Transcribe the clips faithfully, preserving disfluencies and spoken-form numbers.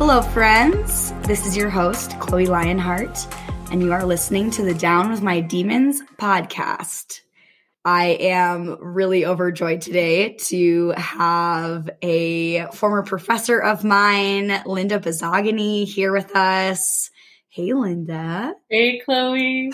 Hello, friends. This is your host, Chloe Lionheart, and you are listening to the Down with My Demons podcast. I am really overjoyed today to have a former professor of mine, Linda Bazzagani, here with us. Hey, Linda. Hey, Chloe.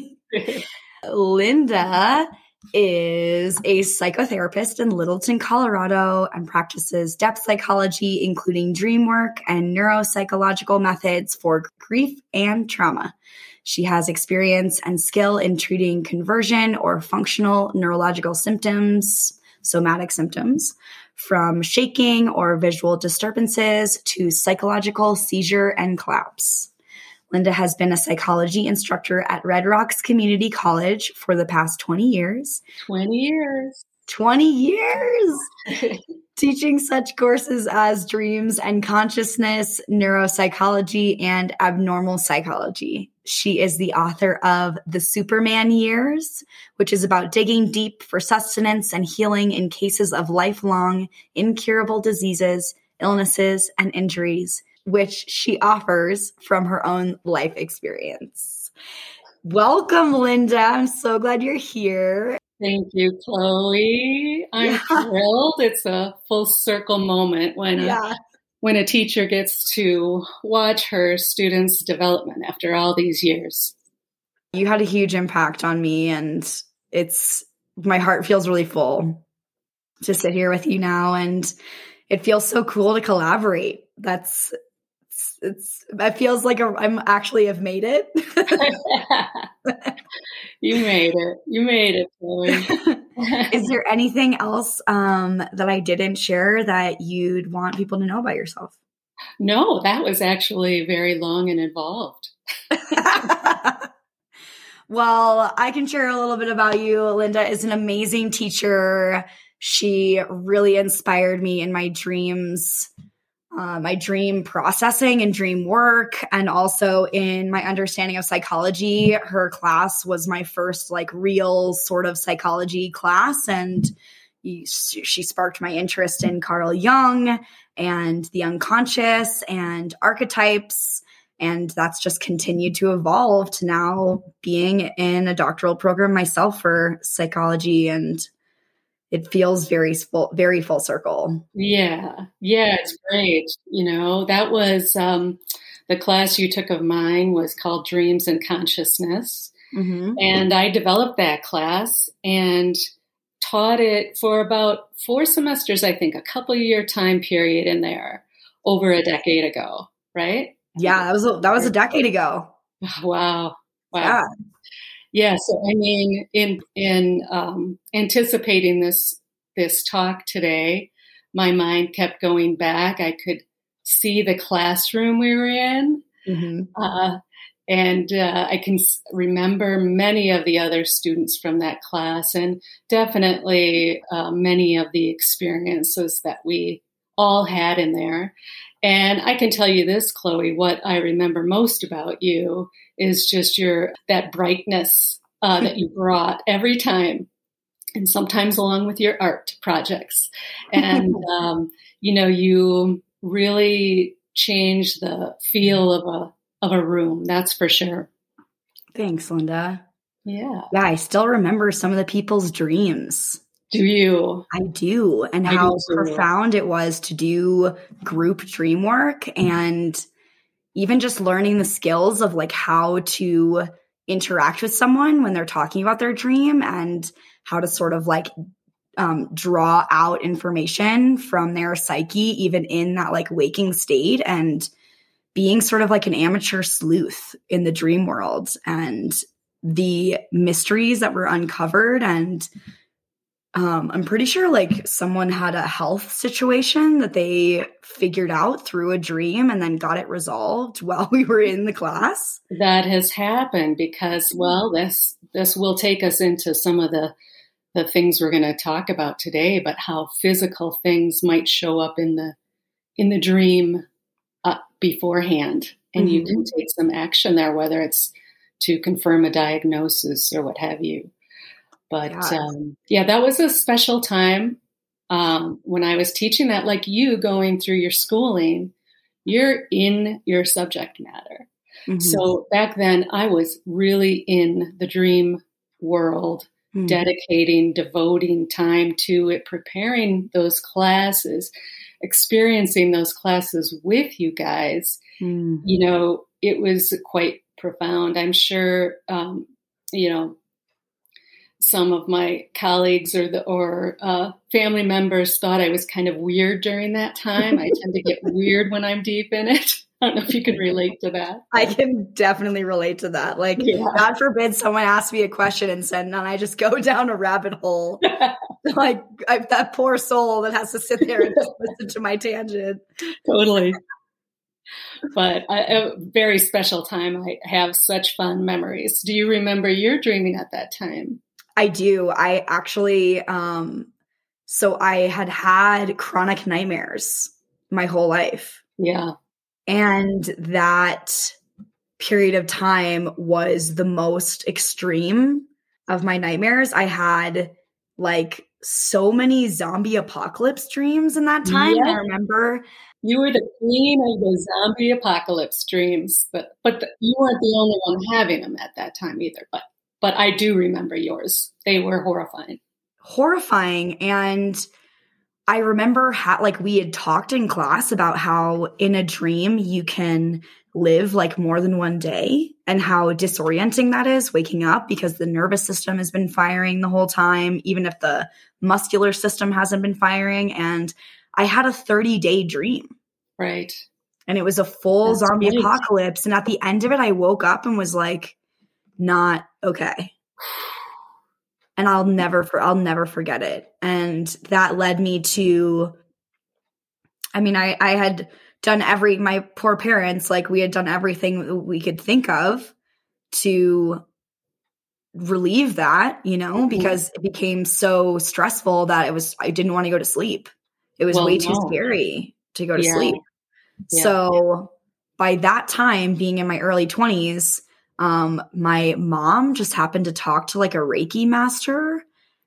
Linda is a psychotherapist in Littleton, Colorado, and practices depth psychology, including dream work and neuropsychological methods for grief and trauma. She has experience and skill in treating conversion or functional neurological symptoms, somatic symptoms, from shaking or visual disturbances to psychological seizure and collapse. Linda has been a psychology instructor at Red Rocks Community College for the past twenty years. twenty years. twenty years! Teaching such courses as dreams and consciousness, neuropsychology, and abnormal psychology. She is the author of The Superman Years, which is about digging deep for sustenance and healing in cases of lifelong, incurable diseases, illnesses, and injuries, which she offers from her own life experience. Welcome, Linda. I'm so glad you're here. Thank you, Chloe. I'm yeah. thrilled. It's a full circle moment when yeah. a, when a teacher gets to watch her students' development after all these years. You had a huge impact on me, and it's my heart feels really full to sit here with you now, and it feels so cool to collaborate. That's It's. It feels like a, I'm actually have made it. You made it. You made it, Chloe. Is there anything else um, that I didn't share that you'd want people to know about yourself? No, that was actually very long and involved. Well, I can share a little bit about you. Linda is an amazing teacher. She really inspired me in my dreams. Uh, my dream processing and dream work, and also in my understanding of psychology. Her class was my first like real sort of psychology class, and he, she sparked my interest in Carl Jung and the unconscious and archetypes, and that's just continued to evolve to now being in a doctoral program myself for psychology, and it feels very full, very full circle. Yeah. Yeah, it's great. You know, that was um, the class you took of mine was called Dreams and Consciousness. Mm-hmm. And I developed that class and taught it for about four semesters, I think, a couple year time period in there over a decade ago, right? Yeah, that was a, that was a decade ago. Wow. Wow. Yeah. Yeah, so I mean, in in um, anticipating this this talk today, my mind kept going back. I could see the classroom we were in, mm-hmm. uh, and uh, I can remember many of the other students from that class, and definitely uh, many of the experiences that we all had in there. And I can tell you this, Chloe, what I remember most about you is just your that brightness uh, that you brought every time, and sometimes along with your art projects. And, um, you know, you really changed the feel of a of a room, that's for sure. Thanks, Linda. Yeah. Yeah, I still remember some of the people's dreams. Do you? I do. And I how do profound it was to do group dream work, and even just learning the skills of like how to interact with someone when they're talking about their dream, and how to sort of like um, draw out information from their psyche, even in that like waking state, and being sort of like an amateur sleuth in the dream world, and the mysteries that were uncovered. And Um, I'm pretty sure like someone had a health situation that they figured out through a dream and then got it resolved while we were in the class. That has happened because, well, this this will take us into some of the the things we're going to talk about today, but how physical things might show up in the in the dream uh, beforehand, and mm-hmm. you can take some action there, whether it's to confirm a diagnosis or what have you. But yeah, um, yeah that was a special time um, when I was teaching that, like you going through your schooling. you're in your subject matter. Mm-hmm. So back then I was really in the dream world, mm-hmm. dedicating, devoting time to it, preparing those classes, experiencing those classes with you guys. Mm. You know, it was quite profound. I'm sure, um, you know, some of my colleagues or the or uh, family members thought I was kind of weird during that time. I tend to get weird when I'm deep in it. I don't know if you can relate to that. I can definitely relate to that. Like, yeah. God forbid someone asks me a question and said, and I just go down a rabbit hole. Like I, that poor soul that has to sit there and just listen to my tangent. Totally. But I, a very special time. I have such fun memories. Do you remember your dreaming at that time? I do. I actually, um, so I had had chronic nightmares my whole life. Yeah. And that period of time was the most extreme of my nightmares. I had like so many zombie apocalypse dreams in that time. Yeah. I remember. You were the queen of the zombie apocalypse dreams, but but the, you weren't the only one having them at that time either. But but I do remember yours. They were horrifying. Horrifying. And I remember how, like, we had talked in class about how in a dream you can live like more than one day and how disorienting that is waking up because the nervous system has been firing the whole time, even if the muscular system hasn't been firing. And I had a thirty day dream. Right. And it was a full That's zombie great. apocalypse. And at the end of it, I woke up and was like, not okay. And I'll never, for, I'll never forget it. And that led me to, I mean, I, I had done every, my poor parents, like we had done everything we could think of to relieve that, you know, because it became so stressful that it was, I didn't want to go to sleep. It was well, way no. too scary to go to yeah. sleep. Yeah. So by that time, being in my early twenties, Um, my mom just happened to talk to like a Reiki master,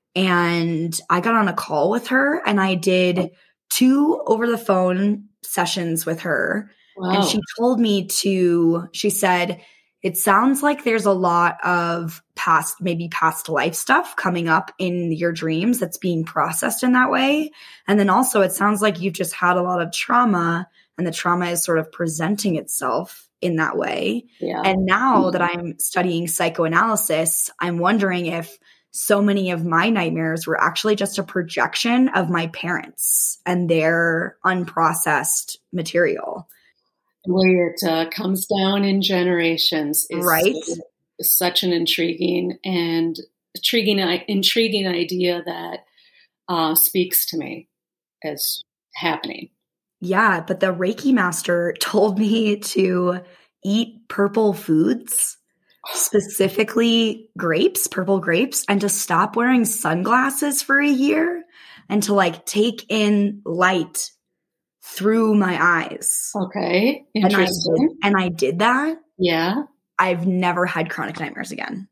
and I got on a call with her and I did two over the phone sessions with her. Wow. And she told me to, she said, it sounds like there's a lot of past, maybe past life stuff coming up in your dreams that's being processed in that way. And then also it sounds like you've just had a lot of trauma and the trauma is sort of presenting itself in that way. Yeah. And now that I'm studying psychoanalysis, I'm wondering if so many of my nightmares were actually just a projection of my parents and their unprocessed material. Where it uh, comes down in generations is, right? is such an intriguing and intriguing, intriguing idea that uh, speaks to me as happening. Yeah, but the Reiki master told me to eat purple foods, specifically grapes, purple grapes, and to stop wearing sunglasses for a year and to like take in light through my eyes. Okay, interesting. And I did, and I did that. Yeah. I've never had chronic nightmares again.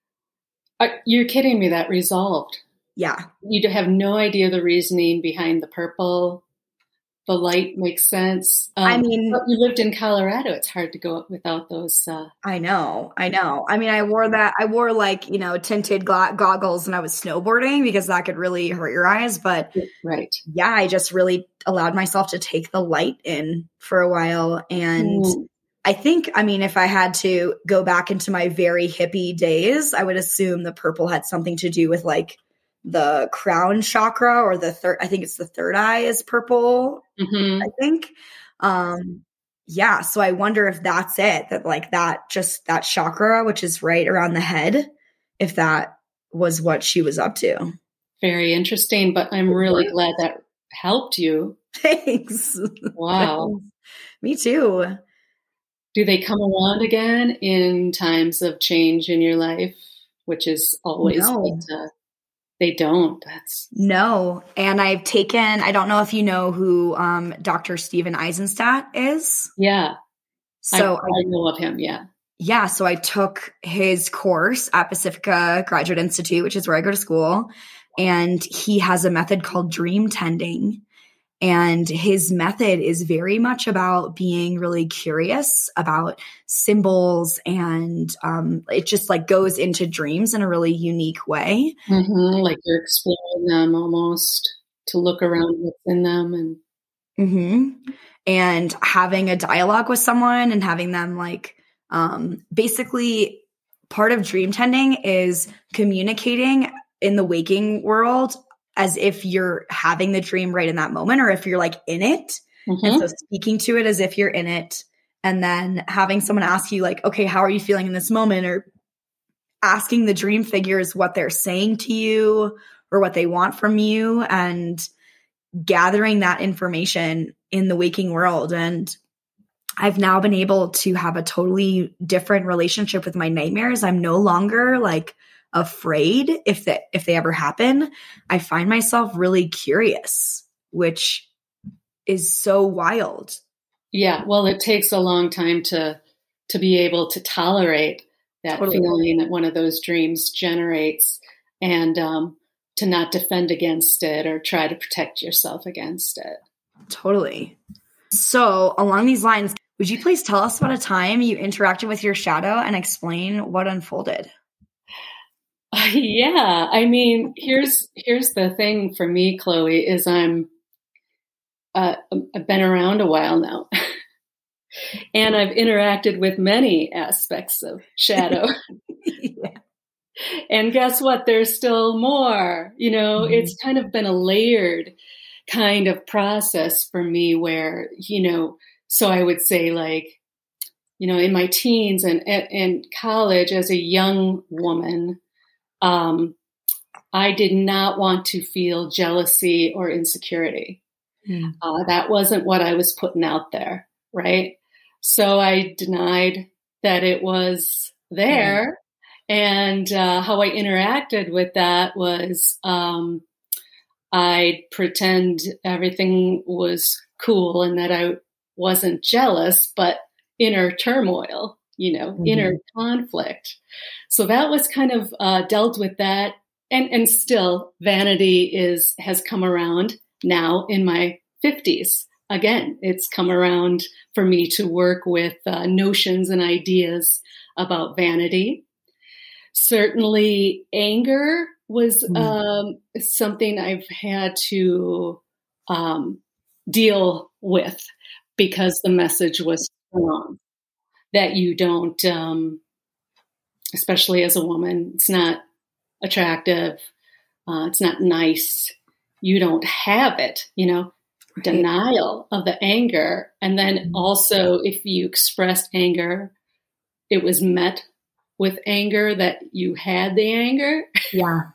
Uh, you're kidding me, that resolved. Yeah. You have no idea the reasoning behind the purple. The light makes sense. Um, I mean, you lived in Colorado. It's hard to go without those. Uh, I know. I know. I mean, I wore that. I wore like, you know, tinted gla- goggles when I was snowboarding because that could really hurt your eyes. But right. yeah, I just really allowed myself to take the light in for a while. And mm. I think, I mean, if I had to go back into my very hippie days, I would assume the purple had something to do with like the crown chakra or the third, I think it's the third eye is purple, mm-hmm. I think. Um, yeah. So I wonder if that's it, that like that, just that chakra, which is right around the head, if that was what she was up to. Very interesting, but I'm really glad that helped you. Thanks. Wow. Thanks. Me too. Do they come around again in times of change in your life, which is always no. but, uh, They don't. That's no. And I've taken, I don't know if you know who um, Doctor Steven Eisenstadt is. Yeah. So I, I know of him. Yeah. Yeah. So I took his course at Pacifica Graduate Institute, which is where I go to school. And he has a method called dream tending. And his method is very much about being really curious about symbols, and um, it just like goes into dreams in a really unique way. Mm-hmm. Like you're exploring them almost to look around what's in them. And mm-hmm. and having a dialogue with someone and having them like um, basically part of dream tending is communicating in the waking world as if you're having the dream right in that moment, or if you're like in it. Mm-hmm. And so speaking to it as if you're in it, and then having someone ask you like, okay, how are you feeling in this moment? Or asking the dream figures what they're saying to you or what they want from you, and gathering that information in the waking world. And I've now been able to have a totally different relationship with my nightmares. I'm no longer like afraid if they, if they ever happen. I find myself really curious, which is so wild. Yeah. Well, it takes a long time to, to be able to tolerate that totally. Feeling that one of those dreams generates, and um, to not defend against it or try to protect yourself against it. Totally. So along these lines, would you please tell us about a time you interacted with your shadow and explain what unfolded? Uh, yeah. I mean, here's, here's the thing for me, Chloe, is I'm, uh, I've been around a while now and I've interacted with many aspects of shadow. Yeah. And guess what? There's still more, you know, mm-hmm. It's kind of been a layered kind of process for me where, you know, so I would say like, you know, in my teens and, and college as a young woman, Um, I did not want to feel jealousy or insecurity. Mm. Uh, that wasn't what I was putting out there, right? So I denied that it was there. Mm. And uh, how I interacted with that was um, I'd pretend everything was cool and that I wasn't jealous, but inner turmoil. You know, mm-hmm. inner conflict. So that was kind of uh, dealt with that. And, and still vanity is, has come around now in my fifties. Again, it's come around for me to work with uh, notions and ideas about vanity. Certainly anger was mm-hmm. um, something I've had to um, deal with because the message was wrong. That you don't, um, especially as a woman, it's not attractive. Uh, it's not nice. You don't have it, you know, right. Denial of the anger. And then mm-hmm. also if you expressed anger, it was met with anger that you had the anger. Yeah.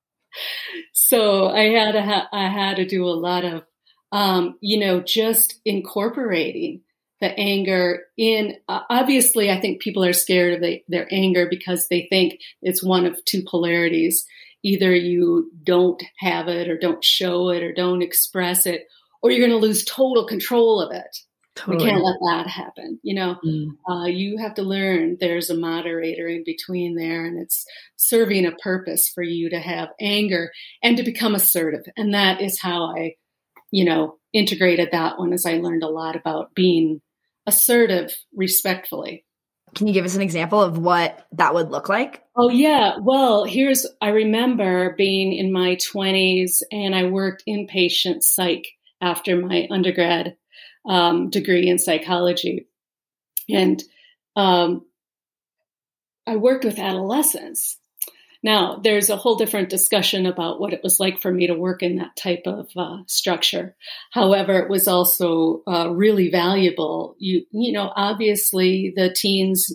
So I had to, ha- I had to do a lot of, um, you know, just incorporating the anger in, uh, obviously, I think people are scared of the, their anger because they think it's one of two polarities. Either you don't have it or don't show it or don't express it, or you're going to lose total control of it. Totally. We can't let that happen. You know, mm. uh, you have to learn there's a moderator in between there, and it's serving a purpose for you to have anger and to become assertive. And that is how I, you know, integrated that one as I learned a lot about being assertive respectfully. Can you give us an example of what that would look like? Oh, yeah. Well, here's, I remember being in my twenties and I worked inpatient psych after my undergrad um, degree in psychology. And um, I worked with adolescents. Now, there's a whole different discussion about what it was like for me to work in that type of uh, structure. However, it was also uh, really valuable. You, you know, obviously the teens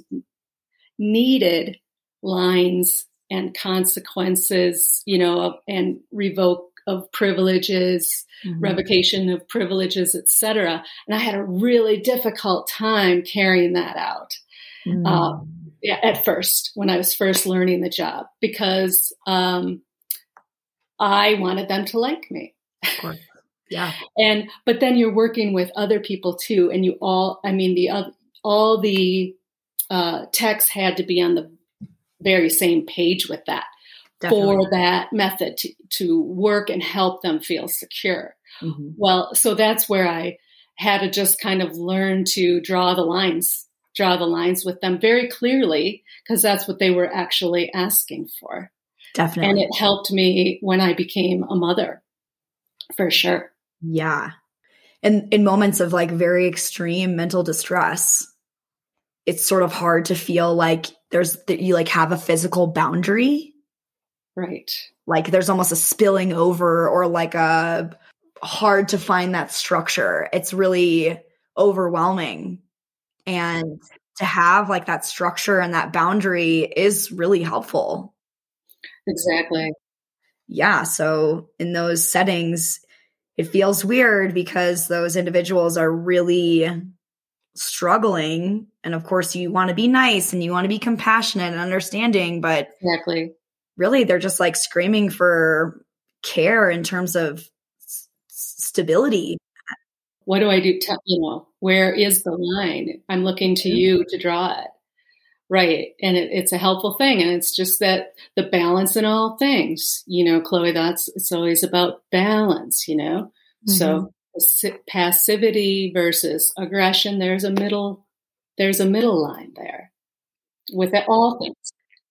needed lines and consequences, you know, and revoke of privileges, mm-hmm. revocation of privileges, et cetera. And I had a really difficult time carrying that out. Mm-hmm. Uh, Yeah, at first, when I was first learning the job, because um, I wanted them to like me. Of course. Yeah. And, but then you're working with other people too. And you all, I mean, the, uh, all the uh, texts had to be on the very same page with that. Definitely. For that method to, to work and help them feel secure. Mm-hmm. Well, so that's where I had to just kind of learn to draw the lines, draw the lines with them very clearly, because that's what they were actually asking for. Definitely. And it helped me when I became a mother, for sure. Yeah. And in moments of like very extreme mental distress, it's sort of hard to feel like there's that you like have a physical boundary. Right. Like there's almost a spilling over, or like a hard to find that structure. It's really overwhelming. And to have like that structure and that boundary is really helpful. Exactly. Yeah. So in those settings, it feels weird because those individuals are really struggling. And of course, you want to be nice and you want to be compassionate and understanding, but Exactly. really they're just like screaming for care in terms of s- stability. What do I do? Tell, you know, where is the line? I'm looking to you to draw it. Right. And it, it's a helpful thing. And it's just that the balance in all things, you know, Chloe, that's, it's always about balance, you know? Mm-hmm. So passivity versus aggression, there's a middle, there's a middle line there with all things.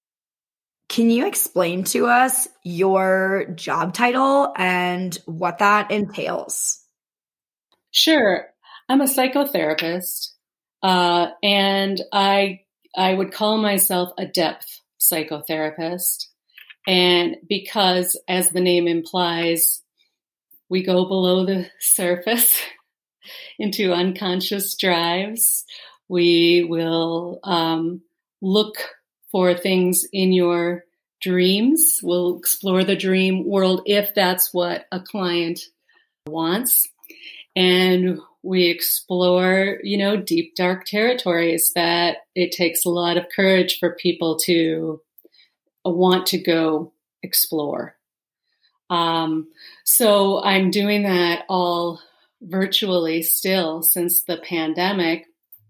Can you explain to us your job title and what that entails? Sure. I'm a psychotherapist, uh, and I I would call myself a depth psychotherapist. And because, as the name implies, we go below the surface into unconscious drives, we will um, look for things in your dreams. We'll explore the dream world if that's what a client wants. And we explore, you know, deep, dark territories that it takes a lot of courage for people to want to go explore. Um, so I'm doing that all virtually still since the pandemic.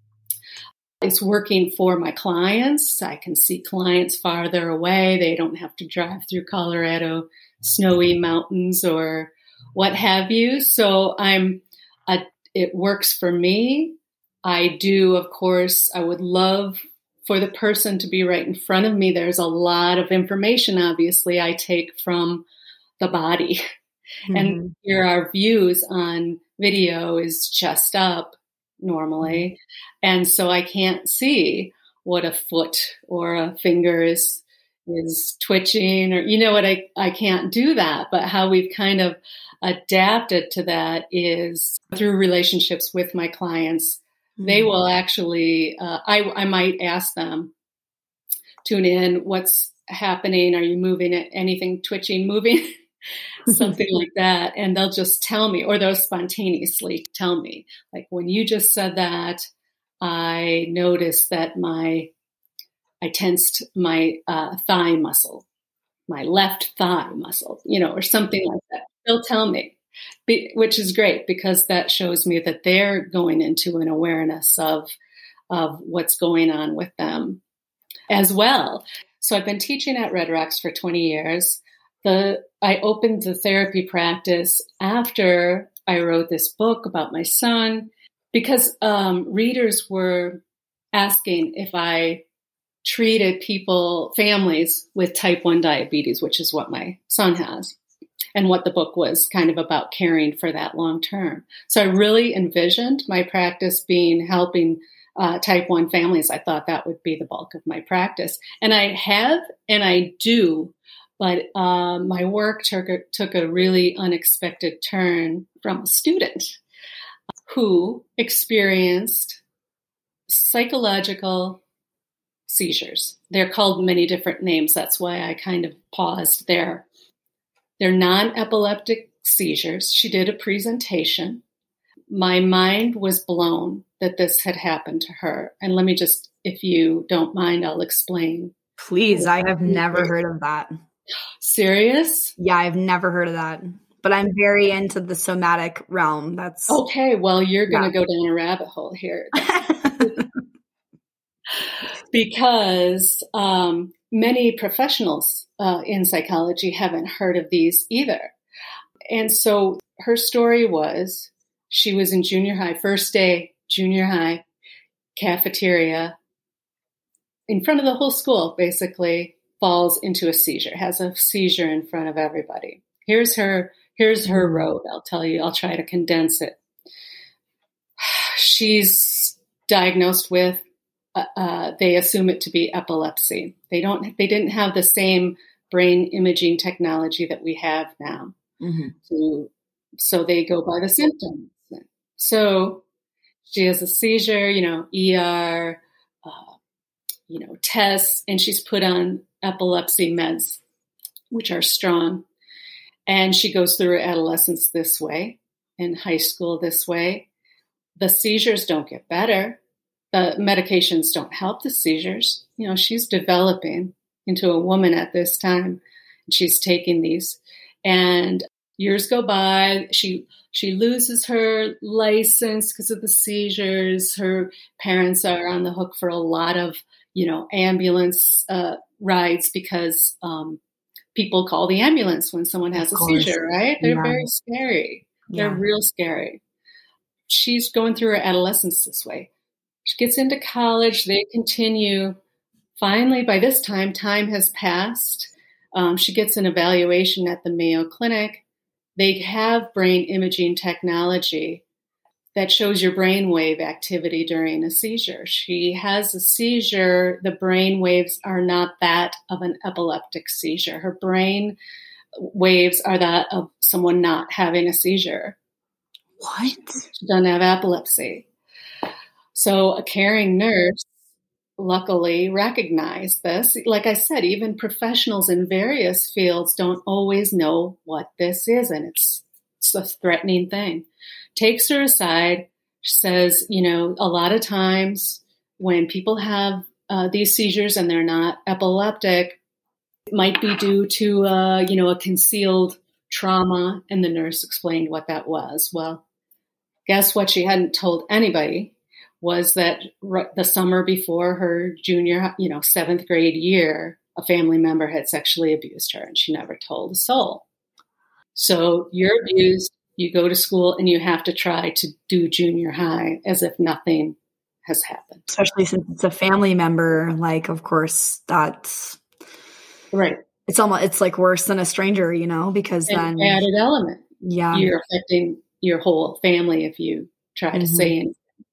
It's working for my clients. I can see clients farther away. They don't have to drive through Colorado, snowy mountains or what have you. So I'm a, it works for me. I do, of course, I would love for the person to be right in front of me. There's a lot of information, obviously, I take from the body. Mm-hmm. And here our views on video is just up normally. And so I can't see what a foot or a finger is is twitching, or, you know what, I, I can't do that. But how we've kind of adapted to that is through relationships with my clients. Mm-hmm. They will actually, uh, I, I might ask them, tune in, what's happening? Are you moving it? Anything twitching, moving? Something like that. And they'll just tell me, or they'll spontaneously tell me, like, when you just said that, I noticed that my, I tensed my uh, thigh muscle, my left thigh muscle, you know, or something like that. They'll tell me, be, which is great because that shows me that they're going into an awareness of, of what's going on with them as well. So I've been teaching at Red Rocks for twenty years. The, I opened the therapy practice after I wrote this book about my son because um, readers were asking if I treated people, families with type one diabetes, which is what my son has, and what the book was kind of about, caring for that long term. So I really envisioned my practice being helping uh, type one families. I thought that would be the bulk of my practice. And I have, and I do. But uh, my work took a, took a really unexpected turn from a student who experienced psychological seizures. They're called many different names. That's why I kind of paused there. They're non-epileptic seizures. She did a presentation. My mind was blown that this had happened to her. And let me just, if you don't mind, I'll explain. Please, I have never heard of that. Serious? Yeah, I've never heard of that. But I'm very into the somatic realm. That's okay. Well, you're going to yeah. go down a rabbit hole here. Because um, many professionals uh, in psychology haven't heard of these either. and so her story was she was in junior high, first day, junior high, cafeteria, in front of the whole school, basically, falls into a seizure, has a seizure in front of everybody. Here's her, here's her road. I'll tell you, I'll try to condense it. She's diagnosed with, uh, uh, they assume it to be epilepsy. They don't, they didn't have the same brain imaging technology that we have now. Mm-hmm. So, so they go by the symptoms. So she has a seizure, you know, E R, uh, you know, tests, and she's put on epilepsy meds, which are strong. And she goes through her adolescence this way, and high school this way. The seizures don't get better. The medications don't help the seizures. You know, she's developing into a woman at this time. She's taking these, and years go by. She she loses her license because of the seizures. Her parents are on the hook for a lot of, you know, ambulance uh, rides because um, people call the ambulance when someone has a seizure, right? They're yeah. very scary. They're yeah. real scary. She's going through her adolescence this way. She gets into college. They continue. Finally, by this time, time has passed. Um, she gets an evaluation at the Mayo Clinic. They have brain imaging technology that shows your brainwave activity during a seizure. She has a seizure. The brain waves are not that of an epileptic seizure. Her brain waves are that of someone not having a seizure. What? She doesn't have epilepsy. So a caring nurse luckily recognized this. Like I said, even professionals in various fields don't always know what this is, and it's, it's a threatening thing. Takes her aside, says, you know, a lot of times when people have uh, these seizures and they're not epileptic, it might be due to, uh, you know, a concealed trauma. And the nurse explained what that was. Well, guess what she hadn't told anybody was that the summer before her junior, you know, seventh grade year, a family member had sexually abused her, and she never told a soul. So you're abused, you go to school, and you have to try to do junior high as if nothing has happened. Especially since it's a family member, like, of course, that's right. It's almost, it's like worse than a stranger, you know, because An then added element. Yeah, you're affecting your whole family if you try mm-hmm. to say anything.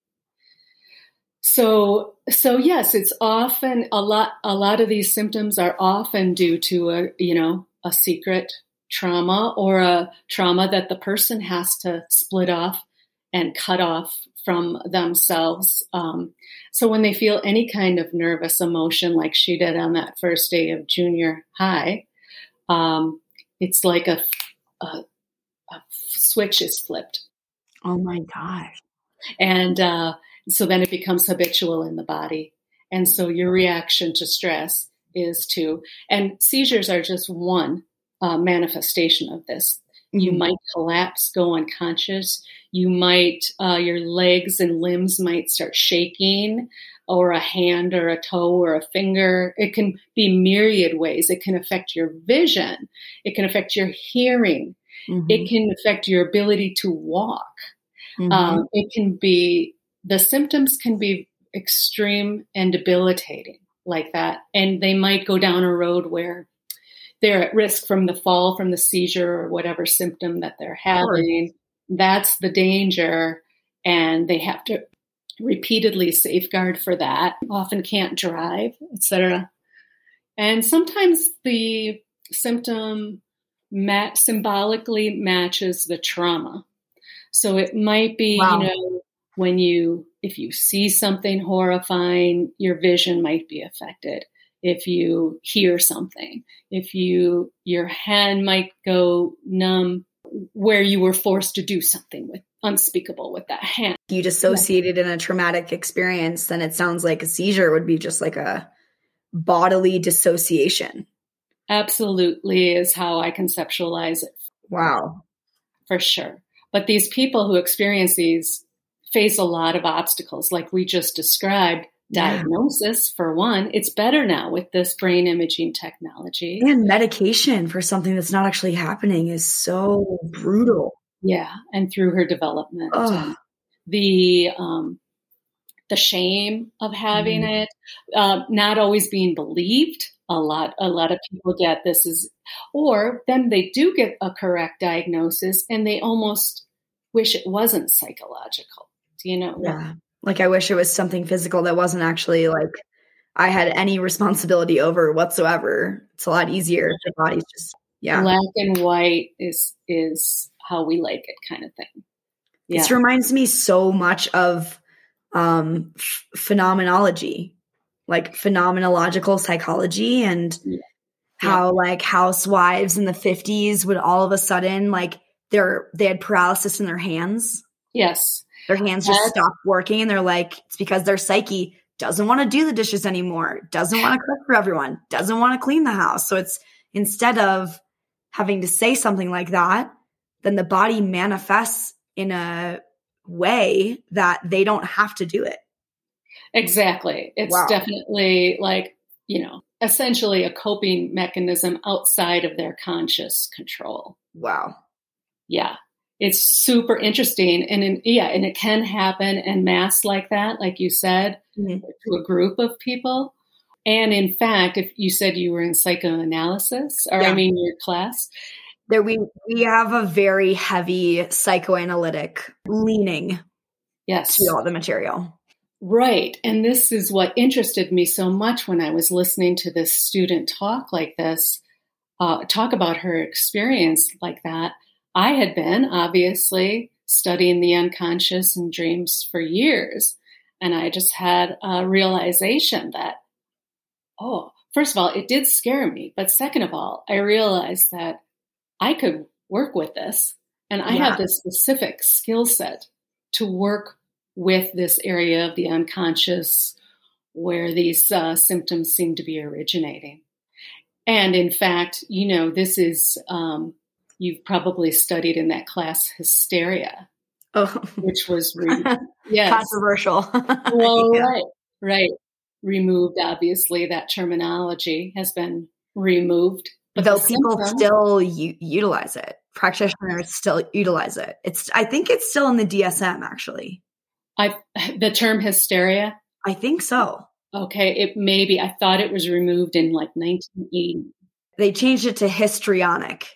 So, so yes, it's often a lot, a lot of these symptoms are often due to a, you know, a secret trauma or a trauma that the person has to split off and cut off from themselves. Um, so when they feel any kind of nervous emotion, like she did on that first day of junior high, um, it's like a, a, a switch is flipped. Oh my gosh. And, uh, so then it becomes habitual in the body. And so your reaction to stress is to, and seizures are just one uh, manifestation of this. Mm-hmm. You might collapse, go unconscious. You might, uh, your legs and limbs might start shaking, or a hand or a toe or a finger. It can be myriad ways. It can affect your vision. It can affect your hearing. Mm-hmm. It can affect your ability to walk. Mm-hmm. Um, it can be, the symptoms can be extreme and debilitating like that. And they might go down a road where they're at risk from the fall, from the seizure, or whatever symptom that they're having. Sure. That's the danger. And they have to repeatedly safeguard for that, often can't drive, et cetera. And sometimes the symptom mat- symbolically matches the trauma. So it might be, wow. you know, when you, if you see something horrifying, your vision might be affected. If you hear something, if you, your hand might go numb where you were forced to do something with unspeakable with that hand. You dissociated yeah. in a traumatic experience, then it sounds like a seizure would be just like a bodily dissociation. Absolutely is how I conceptualize it. Wow. For sure. But these people who experience these face a lot of obstacles like we just described. Yeah. diagnosis for one. It's better now with this brain imaging technology. And medication for something that's not actually happening is so brutal. Yeah. And through her development, Oh. the, um, the shame of having Mm. it, uh, not always being believed. A lot, a lot of people get this is, or then they do get a correct diagnosis and they almost wish it wasn't psychological. Do you know? Yeah. Like, I wish it was something physical that wasn't actually like I had any responsibility over whatsoever. It's a lot easier if the body's just, yeah. Black and white is, is how we like it kind of thing. Yeah. This reminds me so much of um, f- phenomenology, like phenomenological psychology, and Yeah. how like housewives in the fifties would all of a sudden, like, they're, they had paralysis in their hands. Yes. Their hands just That's- stopped working, and they're like, it's because their psyche doesn't want to do the dishes anymore, doesn't want to cook for everyone, doesn't want to clean the house. So it's, instead of having to say something like that, then the body manifests in a way that they don't have to do it. Exactly. It's Wow. definitely like, you know, essentially a coping mechanism outside of their conscious control. Wow. Yeah. It's super interesting. And in, yeah, and it can happen en masse like that, like you said, Mhm. to a group of people. And in fact, if you said you were in psychoanalysis, or Yeah. I mean your class, There we we have a very heavy psychoanalytic leaning yes, to all the material. right. And this is what interested me so much when I was listening to this student talk like this, uh, talk about her experience like that. I had been obviously studying the unconscious and dreams for years. And I just had a realization that, oh, first of all, it did scare me. But second of all, I realized that I could work with this. And I Yeah. have this specific skill set to work with this area of the unconscious where these uh, symptoms seem to be originating. And in fact, you know, this is, um, you've probably studied in that class hysteria, Oh, which was, re- yes. controversial. Well, Yeah. right, right. Removed, obviously, that terminology has been removed. But Though the people symptoms- still u- utilize it. Practitioners still utilize it. It's, I think it's still in the D S M, actually. I, the term hysteria. I think so. Okay, it maybe I thought it was removed in like nineteen eighty. They changed it to histrionic.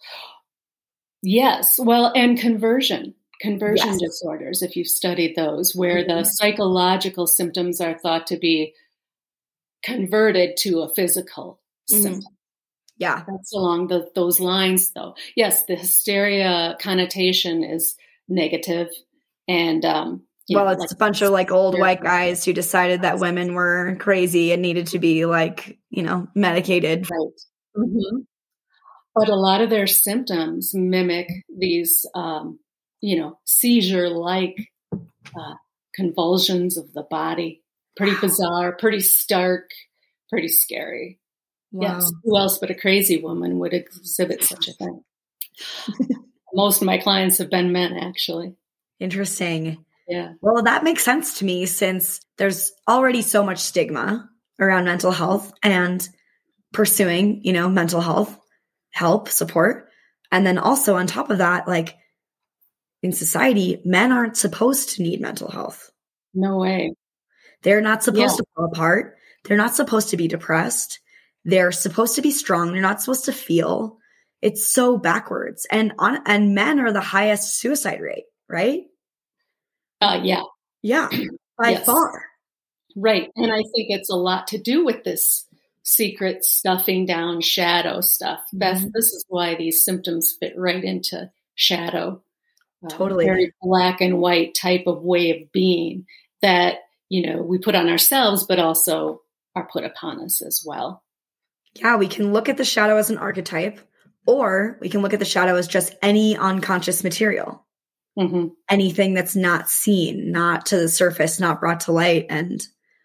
Yes, well, and conversion, conversion Yes. disorders, if you've studied those, where Mhm. the psychological symptoms are thought to be converted to a physical Mhm. symptom. Yeah. That's along the, those lines, though. Yes, the hysteria connotation is negative, and um, you Well, know, it's like- a bunch of like old Yes. white guys who decided that women were crazy and needed to be like, you know, medicated. Right. Mm-hmm. But a lot of their symptoms mimic these, um, you know, seizure-like uh, convulsions of the body. Pretty bizarre, pretty stark, pretty scary. Wow. Yes. Who else but a crazy woman would exhibit such a thing? Most of my clients have been men, actually. Interesting. Yeah. Well, that makes sense to me since there's already so much stigma around mental health and pursuing, you know, mental health help, support. And then also on top of that, like in society, men aren't supposed to need mental health. No way. They're not supposed Yeah. to fall apart. They're not supposed to be depressed. They're supposed to be strong. They're not supposed to feel. It's so backwards. And on and men are the highest suicide rate, right? Uh, yeah. Yeah, by Yes. far. Right. And I think it's a lot to do with this secret stuffing down shadow stuff. That's, Mhm. this is why these symptoms fit right into shadow. Uh, Totally. Very black and white type of way of being that, you know, we put on ourselves, but also are put upon us as well. Yeah, we can look at the shadow as an archetype, or we can look at the shadow as just any unconscious material, Mm-hmm. anything that's not seen, not to the surface, not brought to light. And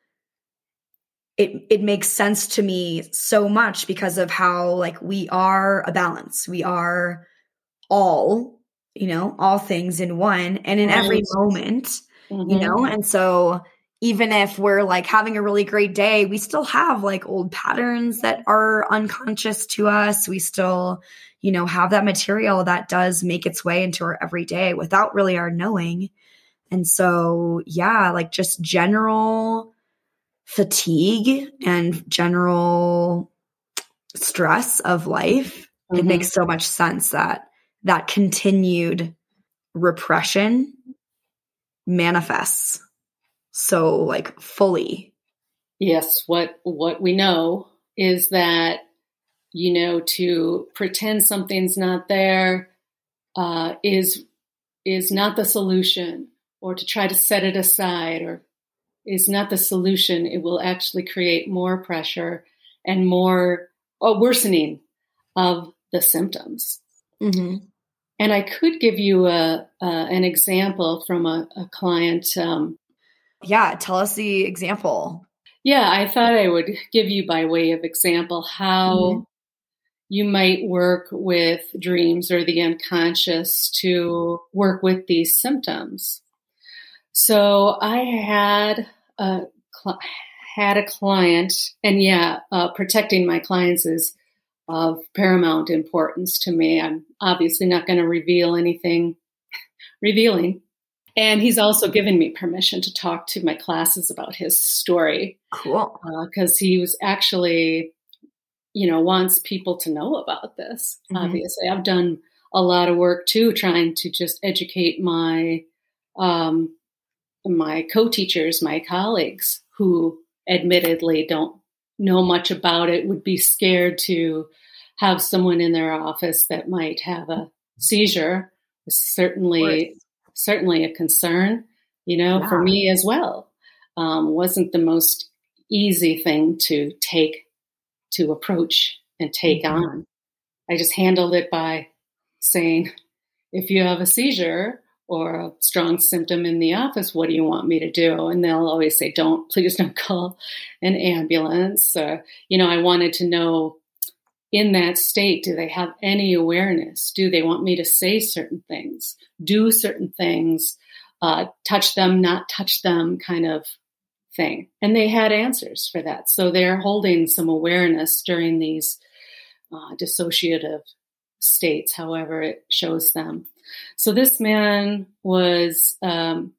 it it makes sense to me so much because of how like we are a balance. We are all, you know, all things in one and in every Right. moment, Mm-hmm. you know? And so even if we're like having a really great day, we still have like old patterns that are unconscious to us. We still, you know, have that material that does make its way into our everyday without really our knowing. And so, yeah, like just general fatigue and general stress of life, mm-hmm. It makes so much sense that that continued repression manifests so like fully. Yes. What, what we know is that, you know, to pretend something's not there, uh, is, is not the solution, or to try to set it aside or is not the solution. It will actually create more pressure and more uh, worsening of the symptoms. Mm-hmm. And I could give you a, uh, an example from a, a client. Um, yeah, tell us the example. Yeah, I thought I would give you by way of example how mm-hmm. you might work with dreams or the unconscious to work with these symptoms. So I had a cl- had a client, and yeah, uh, protecting my clients is of paramount importance to me. I'm obviously not going to reveal anything revealing. And he's also given me permission to talk to my classes about his story. Cool. Because uh, he was actually, you know, wants people to know about this. Mm-hmm. Obviously, I've done a lot of work too, trying to just educate my um, my co-teachers, my colleagues who admittedly don't know much about it, would be scared to have someone in their office that might have a seizure. Certainly, certainly a concern, you know, yeah. for me as well. Um, wasn't the most easy thing to take, to approach and take mm-hmm. on. I just handled it by saying, if you have a seizure or a strong symptom in the office, what do you want me to do? And they'll always say, don't, please don't call an ambulance. Uh, you know, I wanted to know, in that state, do they have any awareness? Do they want me to say certain things, do certain things, uh, touch them, not touch them kind of thing? And they had answers for that. So they're holding some awareness during these uh, dissociative states, however it shows them. So this man was um,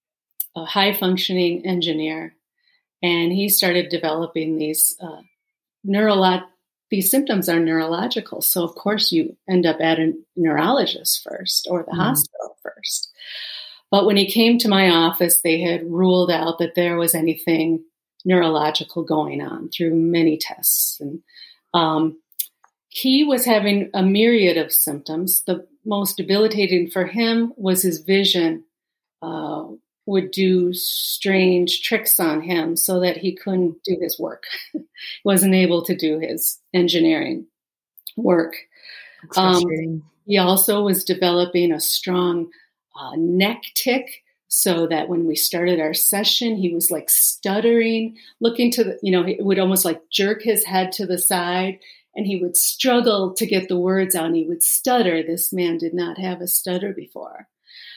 a high-functioning engineer, and he started developing these uh, neurolo- These symptoms are neurological. So, of course, you end up at a neurologist first or the mm-hmm. hospital first. But when he came to my office, they had ruled out that there was anything neurological going on through many tests. And um, he was having a myriad of symptoms. The most debilitating for him was his vision uh, would do strange tricks on him so that he couldn't do his work. Wasn't able to do his engineering work. Um, he also was developing a strong uh, neck tic, so that when we started our session, he was like stuttering, looking to the, you know, he would almost like jerk his head to the side, and he would struggle to get the words out, and he would stutter. This man did not have a stutter before.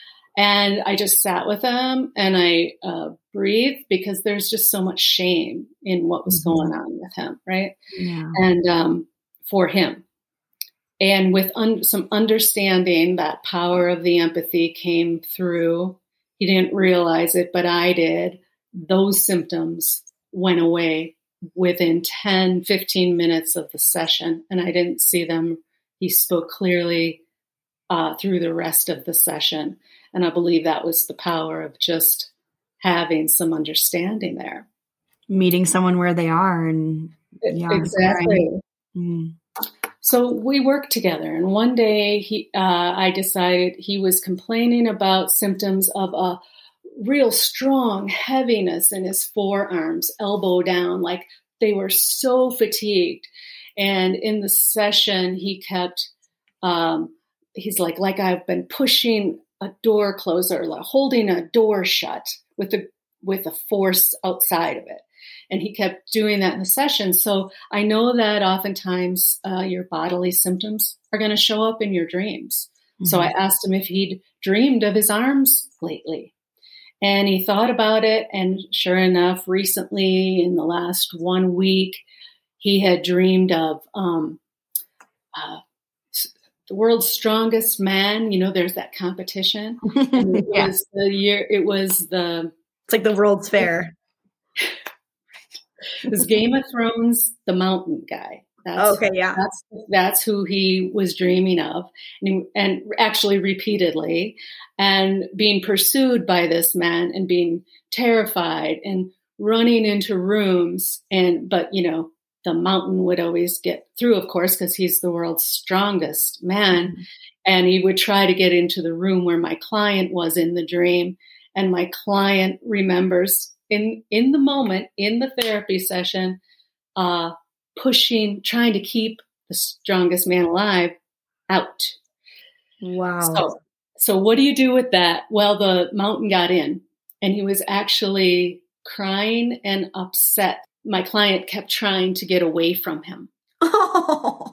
And I just sat with him and I uh, breathed, because there's just so much shame in what was mm-hmm. going on with him, right? Yeah. And um, for him. And with un- some understanding, that power of the empathy came through. He didn't realize it, but I did. Those symptoms went away within ten, fifteen minutes of the session, and I didn't see them. He spoke clearly uh, through the rest of the session. And I believe that was the power of just having some understanding there. Meeting someone where they are. And yeah, exactly. Mm. So we worked together. And one day he, uh, I decided he was complaining about symptoms of a real strong heaviness in his forearms, elbow down, like they were so fatigued. And in the session, he kept, um, he's like, like I've been pushing a door closer, like holding a door shut with a with a force outside of it. And he kept doing that in the session. So I know that oftentimes uh, your bodily symptoms are going to show up in your dreams. Mm-hmm. So I asked him if he'd dreamed of his arms lately. And he thought about it. And sure enough, recently in the last one week, he had dreamed of um, uh, the world's strongest man. You know, there's that competition. And it yeah. was the year, it was the, it's like the World's Fair. It was Game of Thrones, the mountain guy. That's, okay, yeah. That's, that's who he was dreaming of, and, he, and actually repeatedly, and being pursued by this man and being terrified and running into rooms. And, but, you know, the mountain would always get through, of course, because he's the world's strongest man. Mm-hmm. And he would try to get into the room where my client was in the dream. And my client remembers in, in the moment, in the therapy session, uh, pushing, trying to keep the strongest man alive out. Wow. So, so what do you do with that? Well, the mountain got in, and he was actually crying and upset. My client kept trying to get away from him. Oh.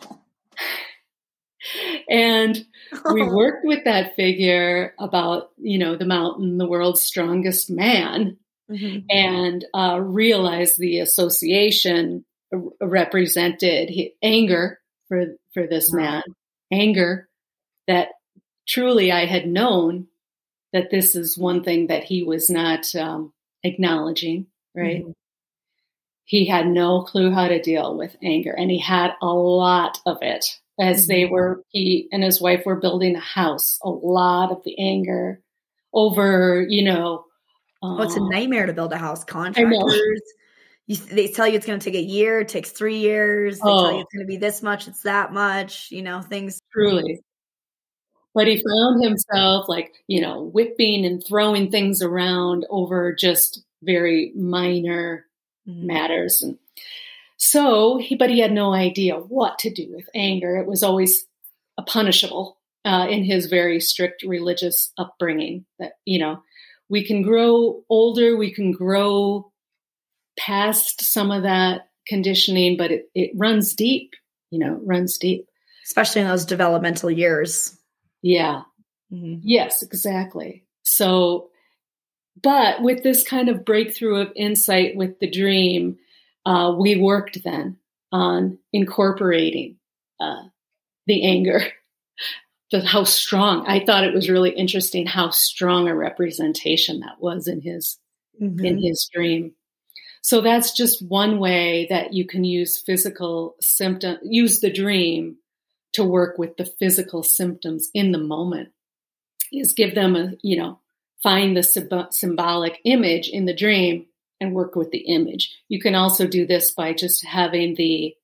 And we worked with that figure about, you know, the mountain, the world's strongest man, mm-hmm. and uh, realized the association represented anger for for this wow. man, anger that truly I had known that this is one thing that he was not um, acknowledging, right? Mm-hmm. He had no clue how to deal with anger, and he had a lot of it as mm-hmm. they were, he and his wife were building a house, a lot of the anger over, you know. Oh, it's a nightmare to build a house. Contractors. You, they tell you it's going to take a year. It takes three years. They oh. tell you it's going to be this much. It's that much. You know, things. Truly. But he found himself like, you know, whipping and throwing things around over just very minor mm-hmm. matters. And so he, but he had no idea what to do with anger. It was always a punishable uh, in his very strict religious upbringing that, you know, we can grow older. We can grow past some of that conditioning, but it, it runs deep, you know, runs deep. Especially in those developmental years. Yeah. Mm-hmm. Yes, exactly. So, but with this kind of breakthrough of insight with the dream, uh, we worked then on incorporating uh, the anger, the, how strong. I thought it was really interesting how strong a representation that was in his mm-hmm. in his dream. So that's just one way that you can use physical symptom, use the dream to work with the physical symptoms in the moment, is give them a, you know, find the symb- symbolic image in the dream and work with the image. You can also do this by just having the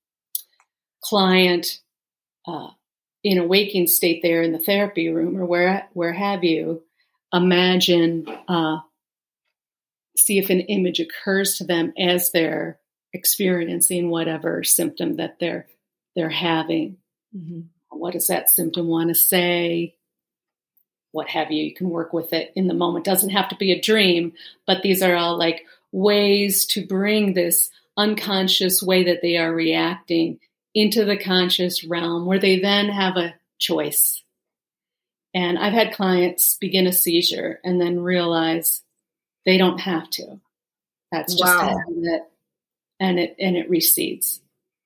client uh, in a waking state there in the therapy room or where, where have you, imagine, uh, see if an image occurs to them as they're experiencing whatever symptom that they're they're having. Mm-hmm. What does that symptom want to say? What have you? You can work with it in the moment. Doesn't have to be a dream, but these are all like ways to bring this unconscious way that they are reacting into the conscious realm where they then have a choice. And I've had clients begin a seizure and then realize they don't have to. That's just wow. it, and it and it recedes.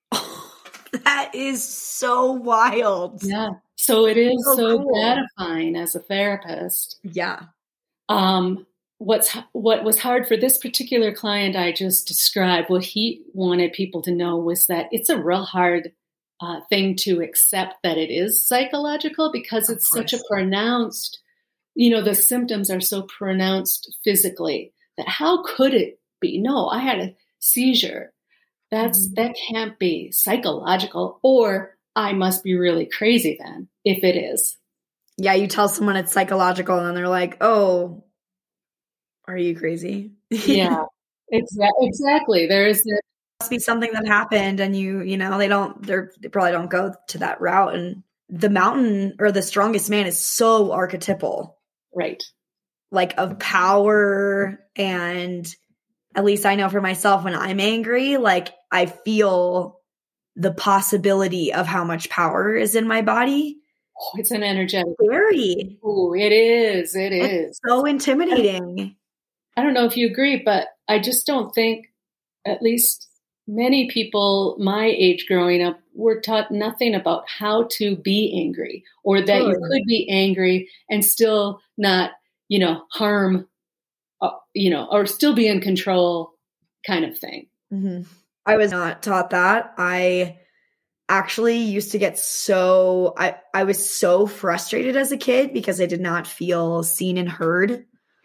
That is so wild. Yeah. So it is so, so cool. gratifying as a therapist. Yeah. Um, what's what was hard for this particular client I just described, what he wanted people to know was that it's a real hard uh, thing to accept that it is psychological because it's such a pronounced, you know, the symptoms are so pronounced physically that how could it be? No, I had a seizure. That's, mm-hmm. that can't be psychological, or I must be really crazy then if it is. Yeah. You tell someone it's psychological and they're like, oh, are you crazy? Yeah, exa- exactly. There is that. Must be something that happened and you, you know, they don't, they're, they probably don't go to that route. And the mountain or the strongest man is so archetypal. Right. Like of power. And at least I know for myself when I'm angry, like I feel the possibility of how much power is in my body. Oh, it's an energetic. Scary. Oh, it is. It is. It's so intimidating. I don't know if you agree, but I just don't think, at least many people my age growing up, were taught nothing about how to be angry, or that Totally. you could be angry and still not, you know, harm, uh, you know, or still be in control kind of thing. Mm-hmm. I was not taught that. I actually used to get so, I, I was so frustrated as a kid because I did not feel seen and heard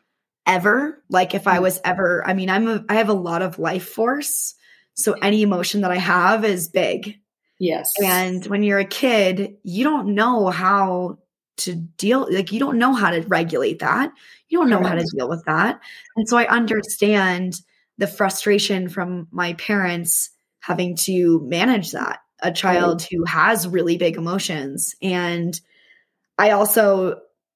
ever. Like if I was ever, I mean, I'm a, I have a lot of life force. So any emotion that I have is big. Yes. And when you're a kid, you don't know how to deal, like you don't know how to regulate that. You don't know Correct. how to deal with that. And so I understand the frustration from my parents having to manage that, a child Right. who has really big emotions. And I also,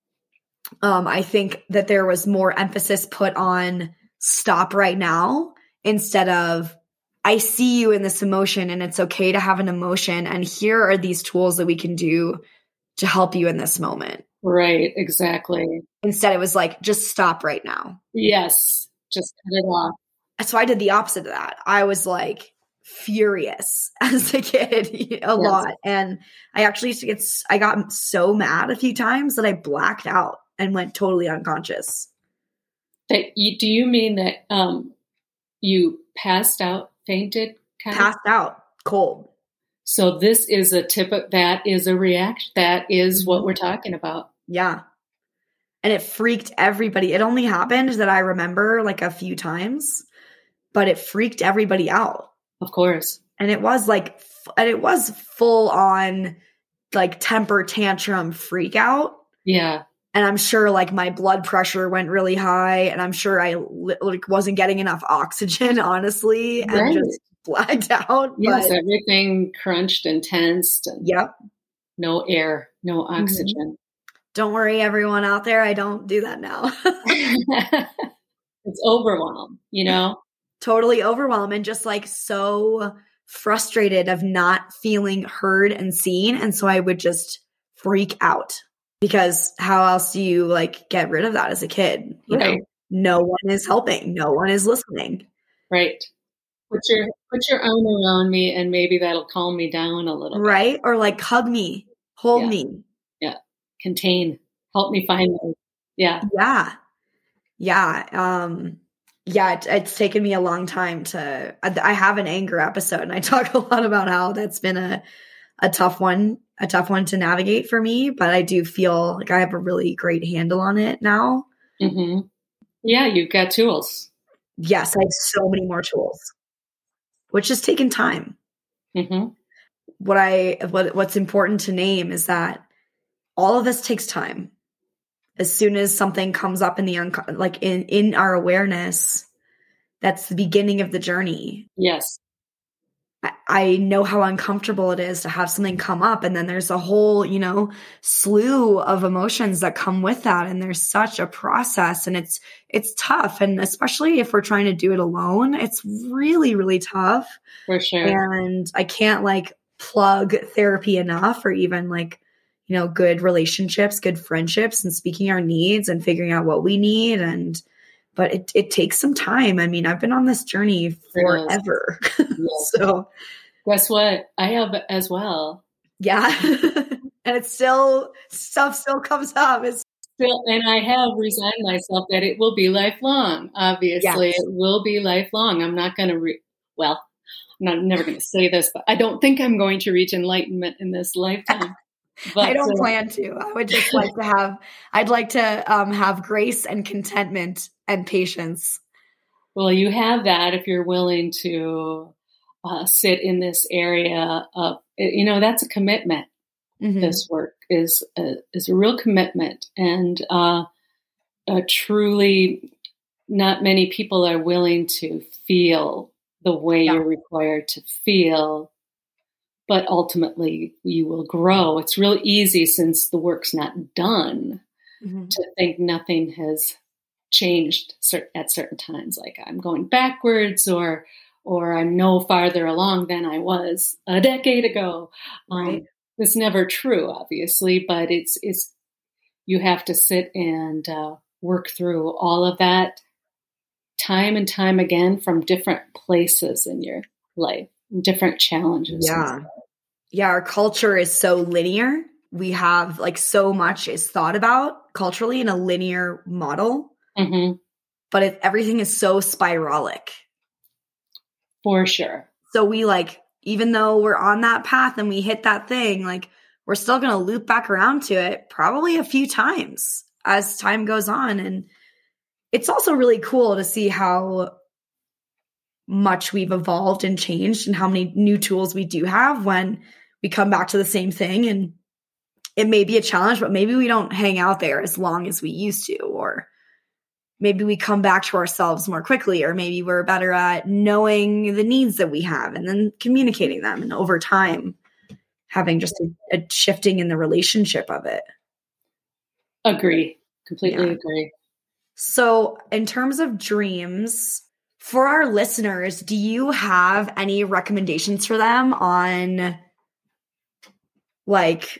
um, I think that there was more emphasis put on stop right now instead of I see you in this emotion and it's okay to have an emotion. And here are these tools that we can do to help you in this moment. Right. Exactly. Instead, it was like, just stop right now. Yes. Just cut it off. So I did the opposite of that. I was like furious as a kid a Yes. lot. And I actually used to get, I got so mad a few times that I blacked out and went totally unconscious. That you, do you mean that um, you passed out, fainted? Kind Passed of? out, cold. So this is a tip of, that is a reaction. That is Mm-hmm. what we're talking about. Yeah. And it freaked everybody. It only happened that I remember like a few times, but it freaked everybody out. Of course. And it was like, and it was full on like temper tantrum freak out. Yeah. And I'm sure like my blood pressure went really high, and I'm sure I like wasn't getting enough oxygen, honestly, and Right. just blacked out. Yes. But Everything crunched and tensed. And yep. No air, no oxygen. Mm-hmm. Don't worry, everyone out there. I don't do that now. It's overwhelm, you know? Totally overwhelmed and just like so frustrated of not feeling heard and seen. And so I would just freak out, because how else do you like get rid of that as a kid? You Right. know, no one is helping. No one is listening. Right. Put your, put your arm around me and maybe that'll calm me down a little bit. Right. Or like hug me, hold Yeah. me. Yeah. Contain, help me find me. Yeah. Yeah. Yeah. Um, yeah, it, it's taken me a long time to, I, I have an anger episode, and I talk a lot about how that's been a, a tough one, a tough one to navigate for me, but I do feel like I have a really great handle on it now. Mm-hmm. Yeah. You've got tools. Yes. I have so many more tools, which has taken time. Mm-hmm. What I, what, what's important to name is that all of this takes time. As soon as something comes up in the, unco- like in, in our awareness, that's the beginning of the journey. Yes. I, I know how uncomfortable it is to have something come up, and then there's a whole, you know, slew of emotions that come with that. And there's such a process, and it's, it's tough. And especially if we're trying to do it alone, it's really, really tough. For sure. And I can't like plug therapy enough, or even like, you know, good relationships, good friendships, and speaking our needs and figuring out what we need. And, but it, it takes some time. I mean, I've been on this journey forever. Yes. So guess what? I have as well. yeah. And it's still, stuff still comes up. It's still, and I have resigned myself that it will be lifelong. Obviously, yes. It will be lifelong. I'm not going to, re- well, I'm not, never going to say this, but I don't think I'm going to reach enlightenment in this lifetime. But, I don't uh, plan to. I would just like to have, I'd like to um, have grace and contentment and patience. Well, you have that if you're willing to uh, sit in this area of, you know, that's a commitment. Mm-hmm. This work is a, is a real commitment, and uh, uh, truly not many people are willing to feel the way yeah. you're required to feel. But ultimately, you will grow. It's real easy, since the work's not done, mm-hmm. to think nothing has changed at certain times. Like I'm going backwards, or or I'm no farther along than I was a decade ago. Right. Um, it's never true, obviously, but it's it's you have to sit and uh, work through all of that time and time again from different places in your life, different challenges. Yeah. Yeah. Our culture is so linear. We have like so much is thought about culturally in a linear model, mm-hmm. but it, everything is so spiralic. For sure. So we like, even though we're on that path and we hit that thing, like we're still going to loop back around to it probably a few times as time goes on. And it's also really cool to see how much we've evolved and changed and how many new tools we do have when we come back to the same thing. And it may be a challenge, but maybe we don't hang out there as long as we used to, or maybe we come back to ourselves more quickly, or maybe we're better at knowing the needs that we have and then communicating them. And over time, having just a, a shifting in the relationship of it. Agree. Completely Yeah. agree. So in terms of dreams, for our listeners, do you have any recommendations for them on, like,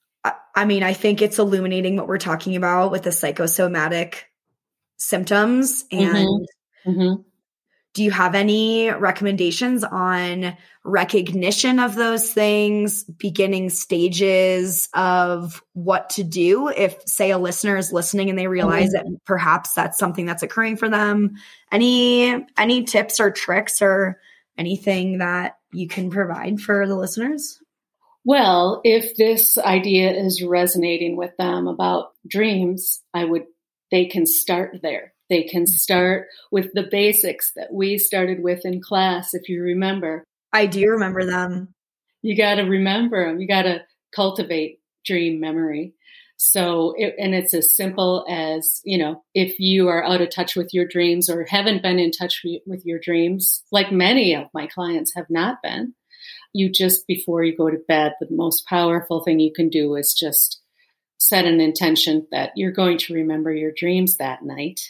I mean, I think it's illuminating what we're talking about with the psychosomatic symptoms. And mm-hmm. Mm-hmm. do you have any recommendations on recognition of those things, beginning stages of what to do if, say, a listener is listening and they realize mm-hmm. that perhaps that's something that's occurring for them? Any any tips or tricks or anything that you can provide for the listeners? Well, if this idea is resonating with them about dreams, I would they can start there. They can start with the basics that we started with in class, if you remember. I do remember them. You got to remember them. You got to cultivate dream memory. So, it, and it's as simple as, you know, if you are out of touch with your dreams or haven't been in touch with your dreams, like many of my clients have not been, you just, before you go to bed, the most powerful thing you can do is just set an intention that you're going to remember your dreams that night.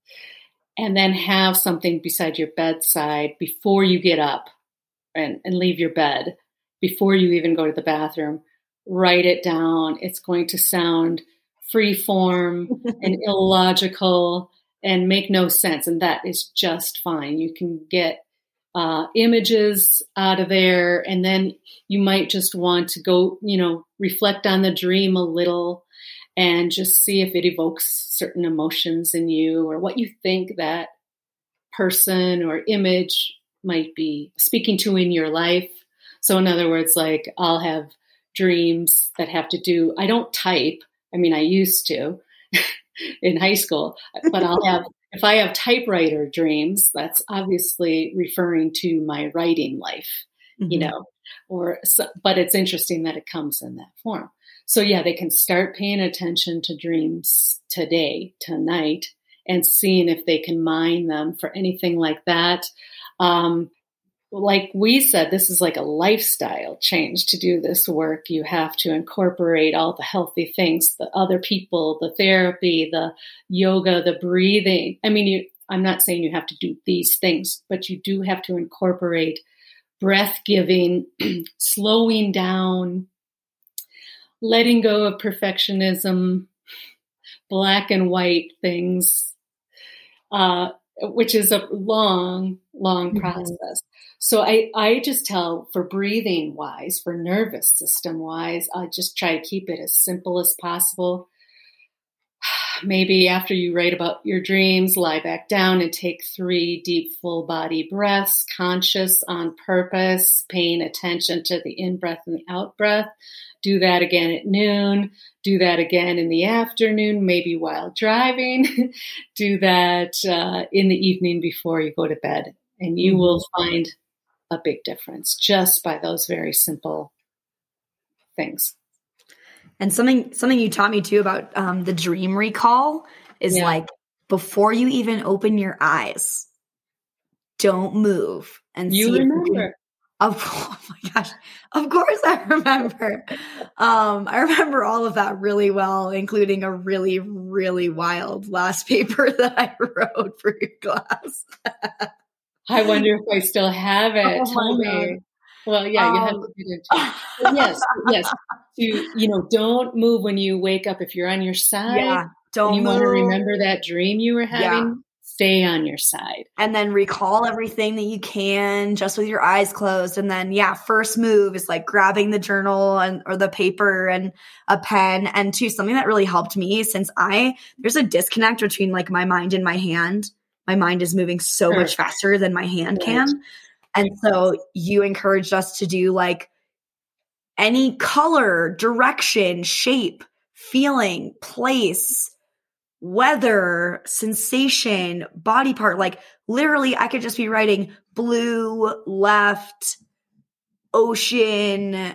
And then have something beside your bedside before you get up and, and leave your bed, before you even go to the bathroom. Write it down. It's going to sound freeform and illogical and make no sense. And that is just fine. You can get uh, images out of there, and then you might just want to go, you know, reflect on the dream a little and just see if it evokes certain emotions in you or what you think that person or image might be speaking to in your life. So in other words, like I'll have dreams that have to do, I don't type. I mean, I used to in high school, but I'll have, if I have typewriter dreams, that's obviously referring to my writing life, mm-hmm. you know, or, but it's interesting that it comes in that form. So yeah, they can start paying attention to dreams today, tonight, and seeing if they can mine them for anything like that. Um, like we said, this is like a lifestyle change to do this work. You have to incorporate all the healthy things, the other people, the therapy, the yoga, the breathing. I mean, you, I'm not saying you have to do these things, but you do have to incorporate breath giving, slowing down, letting go of perfectionism, black and white things, uh, which is a long, long process. Mm-hmm. So I, I just tell, for breathing wise, for nervous system wise, I just try to keep it as simple as possible. Maybe after you write about your dreams, lie back down and take three deep full body breaths, conscious on purpose, paying attention to the in-breath and the out-breath. Do that again at noon. Do that again in the afternoon, maybe while driving. Do that uh, in the evening before you go to bed. And you mm-hmm. will find a big difference just by those very simple things. And something something you taught me too about um, the dream recall is yeah. like before you even open your eyes, don't move and you see remember. If you can, of, oh my gosh, of course I remember. um, I remember all of that really well, including a really, really wild last paper that I wrote for your class. I wonder if I still have it. Oh Tell me. God. Well, yeah, um, you have to get into it. Yes, yes. You, you know, don't move when you wake up. If you're on your side, yeah, don't you move. want to remember that dream you were having. stay on your side. And then recall everything that you can just with your eyes closed. And then, yeah, first move is like grabbing the journal and or the paper and a pen. And two, something that really helped me since I, there's a disconnect between like my mind and my hand. My mind is moving so Sure. much faster than my hand Right. can. And so you encouraged us to do like any color, direction, shape, feeling, place, weather, sensation, body part. Like literally I could just be writing blue, left, ocean,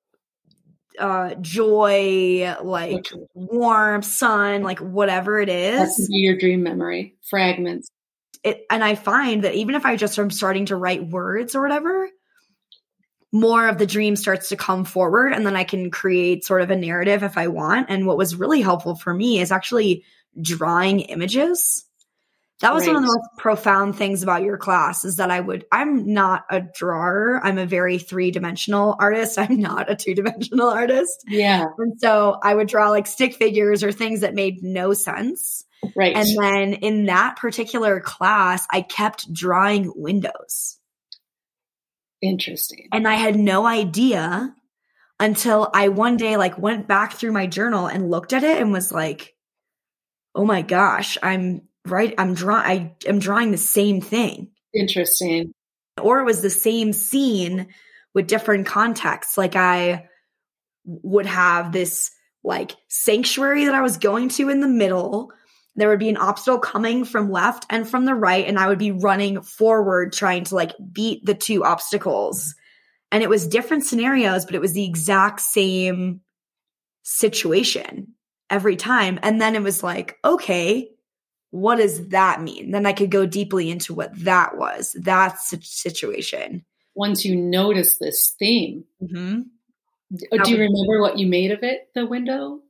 uh, joy, like Okay. warmth, sun, like whatever it That is. could be your dream memory fragments. It, and I find that even if I just am starting to write words or whatever, more of the dream starts to come forward and then I can create sort of a narrative if I want. And what was really helpful for me is actually drawing images. That was Right. one of the most profound things about your class is that I would, I'm not a drawer. I'm a very three-dimensional artist. I'm not a two-dimensional artist. Yeah. And so I would draw like stick figures or things that made no sense. Right. And then in that particular class, I kept drawing windows. Interesting. And I had no idea until I one day like went back through my journal and looked at it and was like, oh my gosh, I'm right. I'm drawing, I am drawing the same thing. Interesting. Or it was the same scene with different contexts. Like I would have this like sanctuary that I was going to in the middle. There would be an obstacle coming from left and from the right, and I would be running forward trying to like beat the two obstacles. And it was different scenarios, but it was the exact same situation every time. And then it was like, okay, what does that mean? Then I could go deeply into what that was, that situation. Once you notice this theme, Mm-hmm. do you remember what you made of it, the window?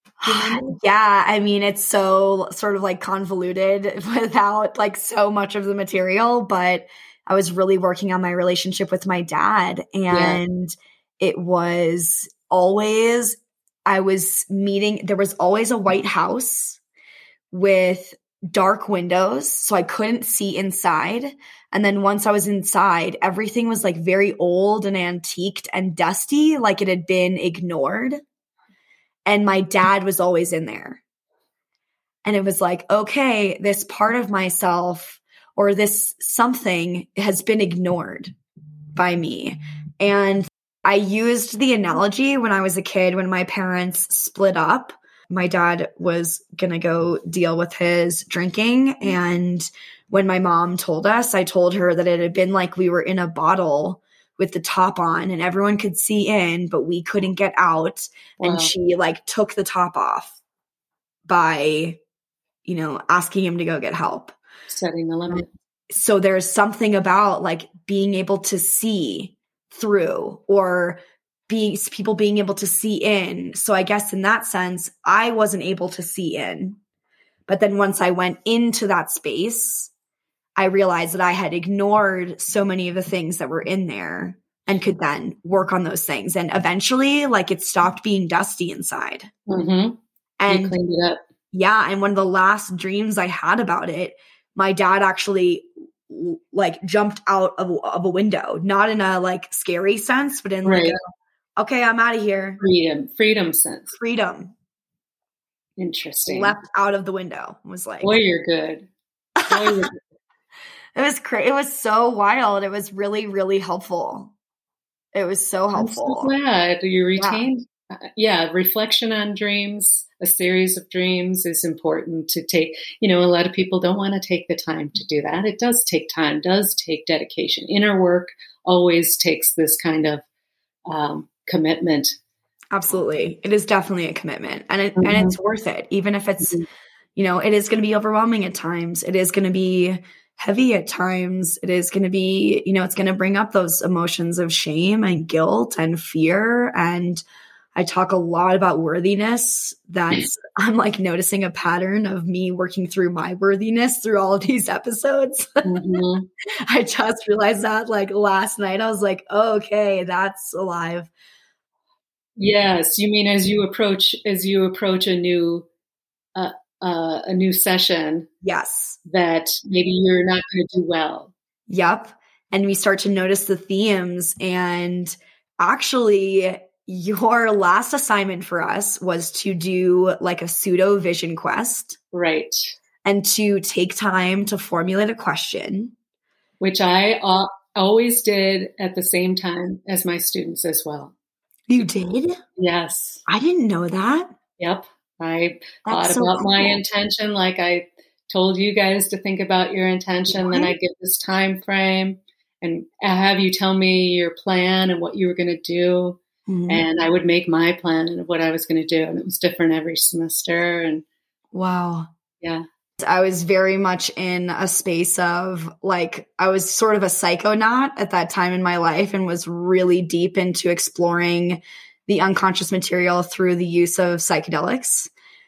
Yeah, I mean, it's so sort of like convoluted without like so much of the material, but I was really working on my relationship with my dad. And yeah. It was always, I was meeting, there was always a white house with dark windows, so I couldn't see inside. And then once I was inside, everything was like very old and antiqued and dusty, like it had been ignored. And my dad was always in there. And it was like, okay, this part of myself or this something has been ignored by me. And I used the analogy when I was a kid, when my parents split up. My dad was going to go deal with his drinking. And when my mom told us, I told her that it had been like we were in a bottle with the top on and everyone could see in, but we couldn't get out. Wow. And she like took the top off by, you know, asking him to go get help. Setting the limit. So there's something about like being able to see through or being people being able to see in. So I guess in that sense, I wasn't able to see in. But then once I went into that space, I realized that I had ignored so many of the things that were in there and could then work on those things. And eventually, like it stopped being dusty inside. Mm-hmm. And you cleaned it up. Yeah. And one of the last dreams I had about it, my dad actually like jumped out of, of a window, not in a like scary sense, but in right. like, a, okay, I'm out of here. Freedom, freedom sense. Freedom. Interesting. Left out of the window. Was like, boy, you're good. Boy, you're good. It was crazy. It was so wild. It was really, really helpful. It was so helpful. I'm so glad you retained. Yeah. Uh, yeah, reflection on dreams, a series of dreams is important to take. You know, a lot of people don't want to take the time to do that. It does take time, does take dedication. Inner work always takes this kind of um, commitment. Absolutely. It is definitely a commitment and it, Mm-hmm. and it's worth it. Even if it's, mm-hmm. you know, it is going to be overwhelming at times. It is going to be heavy at times. It is going to be, you know, it's going to bring up those emotions of shame and guilt and fear. And I talk a lot about worthiness. That's, I'm like noticing a pattern of me working through my worthiness through all of these episodes. Mm-hmm. I just realized that like last night, I was like, oh, okay, that's alive. Yes. You mean as you approach, as you approach a new, uh, uh, a new session. Yes. That maybe you're not going to do well. Yep. And we start to notice the themes. And actually, your last assignment for us was to do like a pseudo vision quest. Right. And to take time to formulate a question. Which I uh, always did at the same time as my students as well. You did? Yes. I didn't know that. Yep. I That's thought so about cool. my intention like I told you guys to think about your intention. What? Then I give this time frame and have you tell me your plan and what you were going to do. Mm-hmm. And I would make my plan of what I was going to do. And it was different every semester. And wow. Yeah. I was very much in a space of like, I was sort of a psychonaut at that time in my life and was really deep into exploring the unconscious material through the use of psychedelics.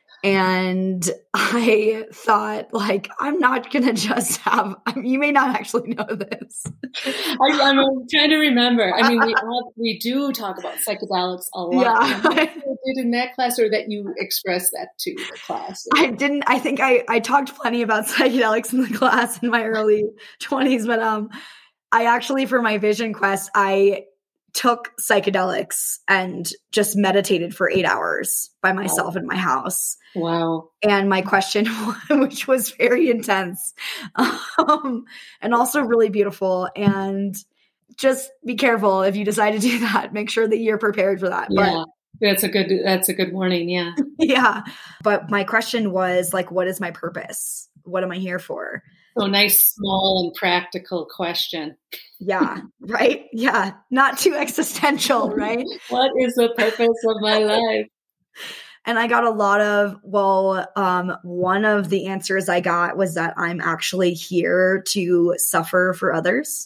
And I thought, like, I'm not going to just have, I mean, you may not actually know this. I, I'm trying to remember. I mean, we all, we do talk about psychedelics a lot. Yeah. I did in that class, or that you expressed that to the class? I didn't, I think I, I talked plenty about psychedelics in the class in my early twenties, but um, I actually, for my vision quest, I took psychedelics and just meditated for eight hours by myself wow. in my house. Wow. And my question, which was very intense, um, and also really beautiful. And just be careful if you decide to do that. Make sure that you're prepared for that. Yeah, but, that's a good, that's a good warning. Yeah. Yeah. But my question was like, what is my purpose? What am I here for? So nice, small and practical question. Yeah. Right. Yeah. Not too existential, right? What is the purpose of my life? And I got a lot of, well, um, one of the answers I got was that I'm actually here to suffer for others.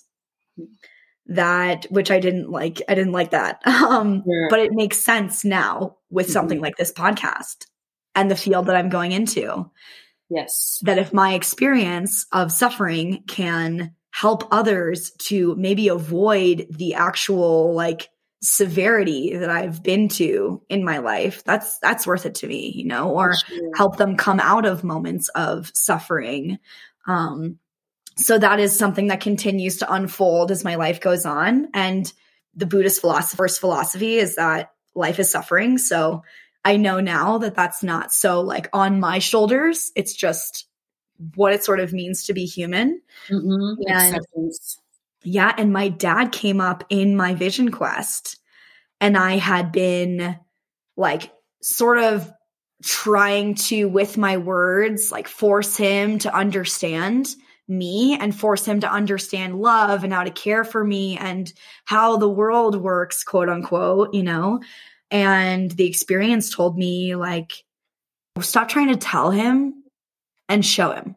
That, which I didn't like. I didn't like that. Um, yeah. But it makes sense now with mm-hmm. something like this podcast and the field that I'm going into. Yes. That if my experience of suffering can help others to maybe avoid the actual like severity that I've been to in my life, that's that's worth it to me, you know, or sure. help them come out of moments of suffering. Um, so that is something that continues to unfold as my life goes on. And the Buddhist philosopher's philosophy is that life is suffering. So I know now that that's not so like on my shoulders. It's just what it sort of means to be human. Mm-hmm. And acceptance. Yeah. And my dad came up in my vision quest, and I had been like sort of trying to, with my words, like force him to understand me and force him to understand love and how to care for me and how the world works, quote unquote, you know? And the experience told me like, stop trying to tell him and show him.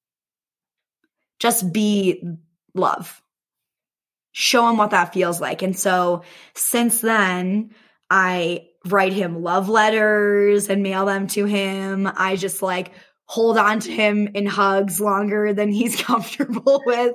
Just be love. Show him what that feels like. And so since then, I write him love letters and mail them to him. I just like hold on to him in hugs longer than he's comfortable with.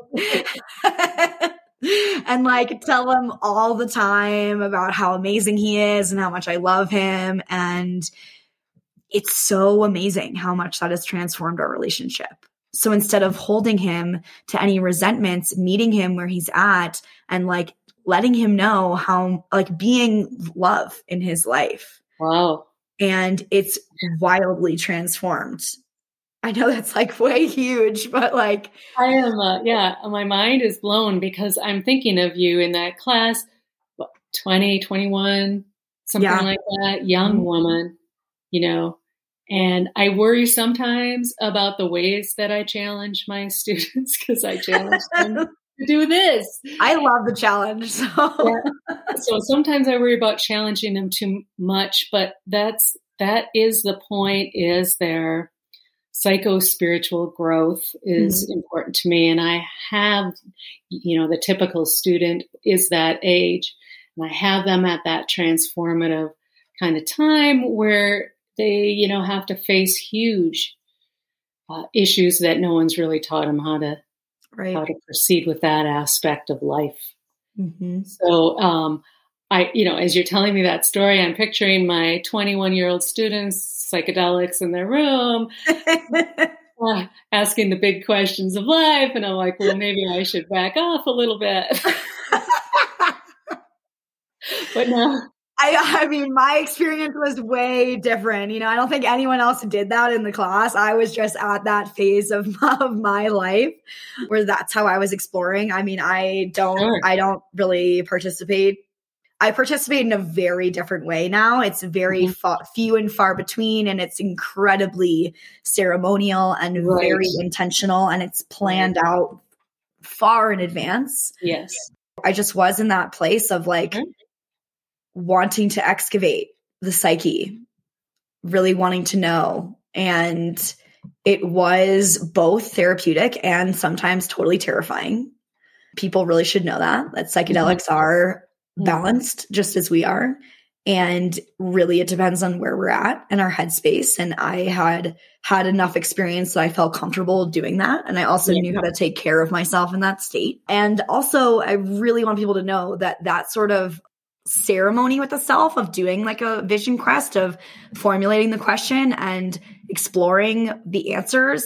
And like tell him all the time about how amazing he is and how much I love him. And it's so amazing how much that has transformed our relationship. So instead of holding him to any resentments, meeting him where he's at and like letting him know how like being love in his life. Wow. And it's wildly transformed. I know that's like way huge, but like. I am, uh, yeah, my mind is blown because I'm thinking of you in that class, what, twenty, twenty-one, something yeah. like that, young mm-hmm. woman, you know. And I worry sometimes about the ways that I challenge my students because I challenge them to do this. I love the challenge. So. Yeah. So sometimes I worry about challenging them too much, but that's, that is the point, is their psycho-spiritual growth is mm-hmm. important to me. And I have, you know, the typical student is that age, and I have them at that transformative kind of time where they, you know, have to face huge uh, issues that no one's really taught them how to right. how to proceed with that aspect of life. Mm-hmm. So um, I, you know, as you're telling me that story, I'm picturing my twenty-one year old students, psychedelics in their room, uh, asking the big questions of life. And I'm like, well, maybe I should back off a little bit. But no. I, I mean, my experience was way different. You know, I don't think anyone else did that in the class. I was just at that phase of, of my life where that's how I was exploring. I mean, I don't, sure. I don't really participate. I participate in a very different way now. It's very mm-hmm. fa- few and far between, and it's incredibly ceremonial and right. very intentional, and it's planned right. out far in advance. Yes. I just was in that place of like, mm-hmm. wanting to excavate the psyche, really wanting to know. And it was both therapeutic and sometimes totally terrifying. People really should know that, that psychedelics mm-hmm. are balanced just as we are. And really it depends on where we're at in our headspace. And I had had enough experience that I felt comfortable doing that. And I also yeah. knew how to take care of myself in that state. And also I really want people to know that that sort of ceremony with the self of doing like a vision quest, of formulating the question and exploring the answers,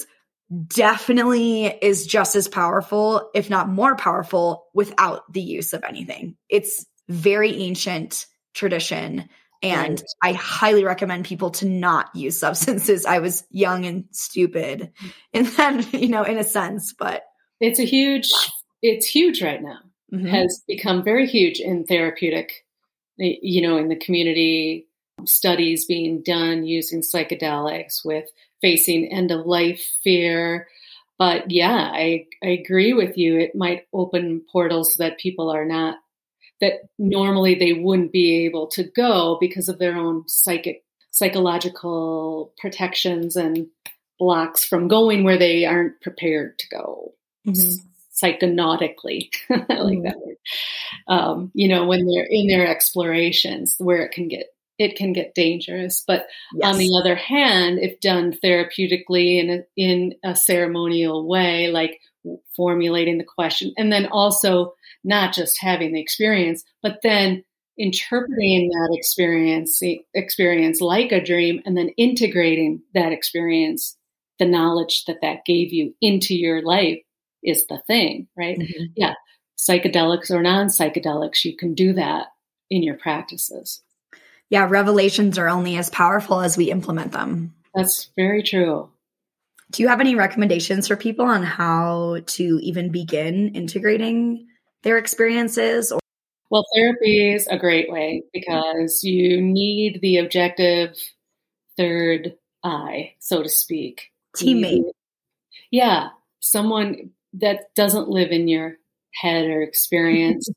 definitely is just as powerful, if not more powerful, without the use of anything. It's very ancient tradition. And right. I highly recommend people to not use substances. I was young and stupid in that, you know, in a sense, but it's a huge, it's huge right now. Mm-hmm. Has become very huge in therapeutic, you know, in the community, studies being done using psychedelics with facing end of life fear. But yeah, I, I agree with you. It might open portals that people are not, that normally they wouldn't be able to go because of their own psychic, psychological protections and blocks from going where they aren't prepared to go. Mm-hmm. Psychonautically, I like mm-hmm. that word. Um, you know, when they're in their explorations, where it can get it can get dangerous. But yes. on the other hand, if done therapeutically in a, in a ceremonial way, like formulating the question, and then also not just having the experience, but then interpreting that experience experience like a dream, and then integrating that experience, the knowledge that that gave you, into your life. Is the thing, right? Mm-hmm. Yeah. Psychedelics or non-psychedelics, you can do that in your practices. Yeah. Revelations are only as powerful as we implement them. That's very true. Do you have any recommendations for people on how to even begin integrating their experiences? Or- well, therapy is a great way because you need the objective third eye, so to speak. Teammate. You, yeah. Someone that doesn't live in your head or experience,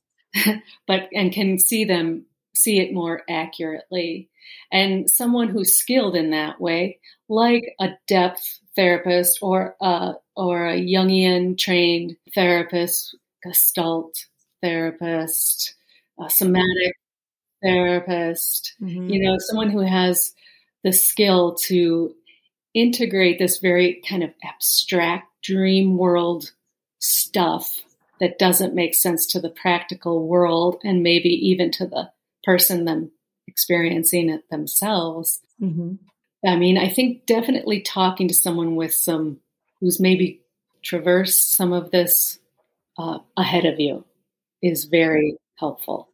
but and can see them, see it more accurately. And someone who's skilled in that way, like a depth therapist or a, or a Jungian trained therapist, Gestalt therapist, a somatic therapist, mm-hmm. you know, someone who has the skill to integrate this very kind of abstract dream world stuff that doesn't make sense to the practical world, and maybe even to the person them experiencing it themselves. Mm-hmm. I mean, I think definitely talking to someone with some who's maybe traversed some of this uh, ahead of you is very helpful.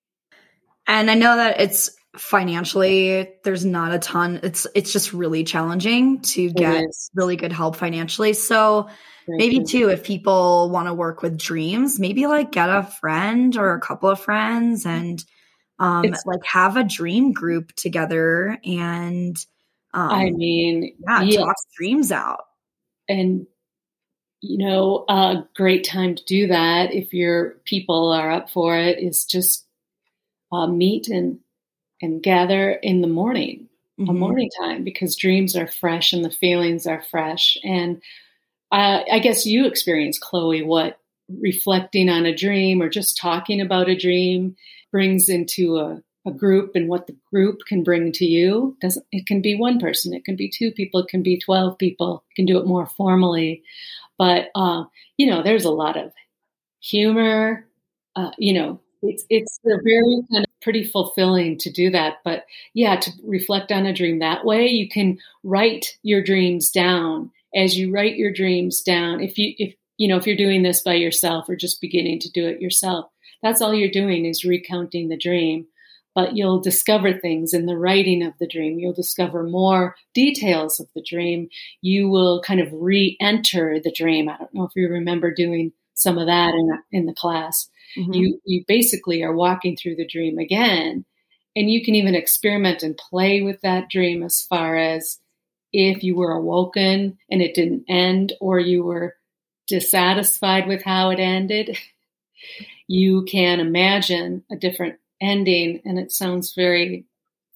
And I know that it's financially, there's not a ton. It's it's just really challenging to get really good help financially. So Very maybe true. too, if people want to work with dreams, maybe like get a friend or a couple of friends and um, like have a dream group together and um, I mean, yeah, yes. talk dreams out. And you know, a great time to do that if your people are up for it is just uh, meet and and gather in the morning, mm-hmm. a morning time, because dreams are fresh and the feelings are fresh. And uh, I guess you experience, Chloe, what reflecting on a dream or just talking about a dream brings into a, a group, and what the group can bring to you. Doesn't, it can be one person, it can be two people, it can be twelve people, you can do it more formally. But, uh, you know, there's a lot of humor, uh, you know, it's, it's a very kind of pretty fulfilling to do that. But yeah, to reflect on a dream that way, you can write your dreams down. As you write your dreams down, if you, if, you know, if you're doing this by yourself or just beginning to do it yourself, that's all you're doing is recounting the dream. But you'll discover things in the writing of the dream. You'll discover more details of the dream. You will kind of re-enter the dream. I don't know if you remember doing some of that in, in the class. Mm-hmm. You, you basically are walking through the dream again. And you can even experiment and play with that dream as far as if you were awoken and it didn't end, or you were dissatisfied with how it ended. You can imagine a different ending, and it sounds very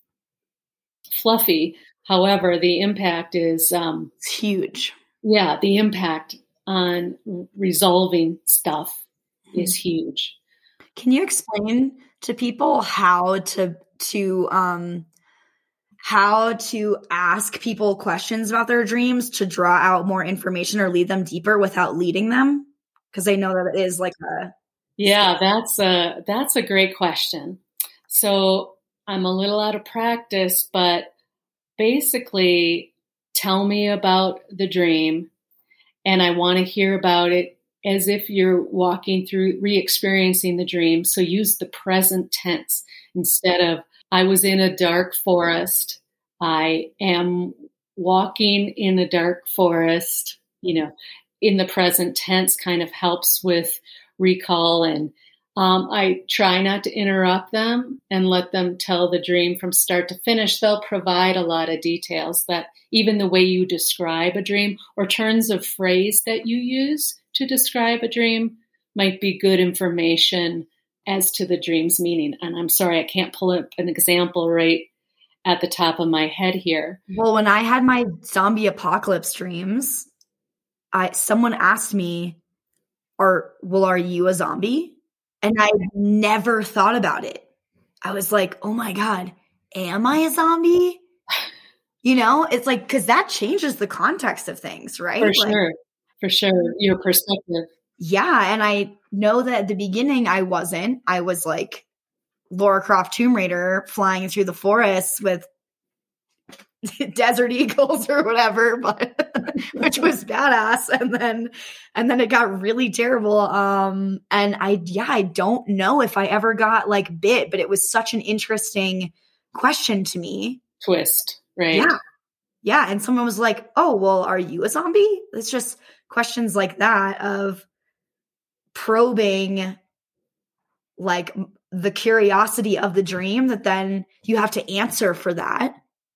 fluffy. However, the impact is um, it's huge. Yeah, the impact on resolving stuff mm-hmm. is huge. Can you explain to people how to to um, how to ask people questions about their dreams to draw out more information or lead them deeper without leading them? Because I know that it is like a Yeah, that's a, that's a great question. So I'm a little out of practice, but basically tell me about the dream, and I want to hear about it as if you're walking through, re-experiencing the dream. So use the present tense instead of, I was in a dark forest. I am walking in a dark forest. You know, in the present tense kind of helps with recall, and um, I try not to interrupt them and let them tell the dream from start to finish. They'll provide a lot of details that even the way you describe a dream or turns of phrase that you use to describe a dream might be good information as to the dream's meaning. And I'm sorry, I can't pull up an example right at the top of my head here. Well, when I had my zombie apocalypse dreams, I someone asked me, Are, well, are you a zombie? And I never thought about it. I was like, oh my God, am I a zombie? You know, it's like, because that changes the context of things, right? For like, sure. For sure. Your perspective. Yeah. And I know that at the beginning I wasn't. I was like Lara Croft Tomb Raider flying through the forest with desert eagles or whatever, but which was badass. And then, and then it got really terrible. Um, and I, yeah, I don't know if I ever got like bit, but it was such an interesting question to me. Twist, right? Yeah. Yeah. And someone was like, oh, well, are you a zombie? It's just questions like that of probing like the curiosity of the dream that then you have to answer for that.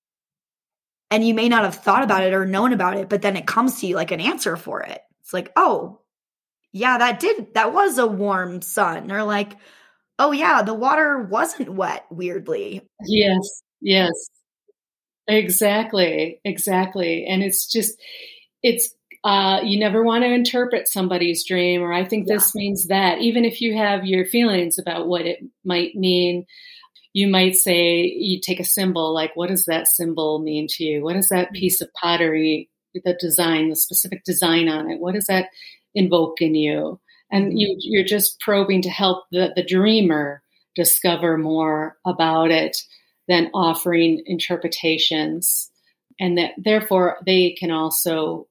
And you may not have thought about it or known about it, but then it comes to you like an answer for it. It's like, oh, yeah, that did, that was a warm sun. Or like, oh yeah, the water wasn't wet, weirdly. Yes, yes, exactly, exactly. And it's just, it's, uh, you never want to interpret somebody's dream, or I think yeah. this means that, even if you have your feelings about what it might mean. You might say, you take a symbol, like, what does that symbol mean to you? What is that piece of pottery, the design, the specific design on it? What does that invoke in you? And you, you're just probing to help the, the dreamer discover more about it than offering interpretations. And that therefore they can also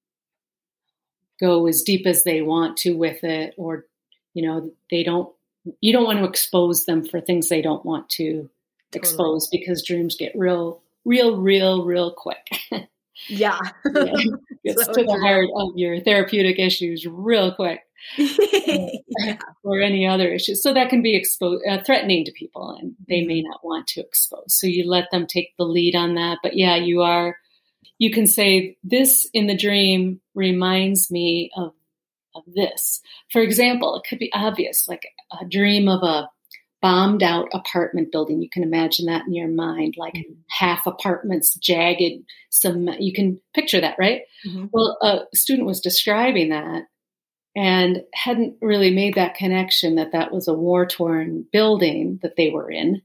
go as deep as they want to with it, or, you know, they don't, you don't want to expose them for things they don't want to totally. expose, because dreams get real, real, real, real quick. Yeah. yeah. Gets so to the heart of your therapeutic issues real quick. yeah. Or any other issues. So that can be exposed, uh, threatening to people, and they mm-hmm. may not want to expose. So you let them take the lead on that. But yeah, you are, you can say, this in the dream reminds me of of this. For example, it could be obvious, like a dream of a bombed out apartment building. You can imagine that in your mind, like mm-hmm. half apartments, jagged, some, you can picture that, right? Mm-hmm. Well, a student was describing that and hadn't really made that connection that that was a war-torn building that they were in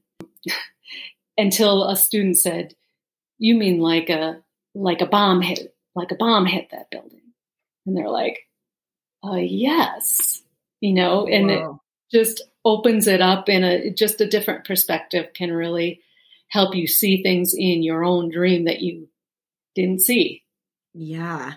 until a student said, you mean like a, like a bomb hit, like a bomb hit that building. And they're like, Uh, yes, you know, and it just opens it up in a just a different perspective, can really help you see things in your own dream that you didn't see. Yeah.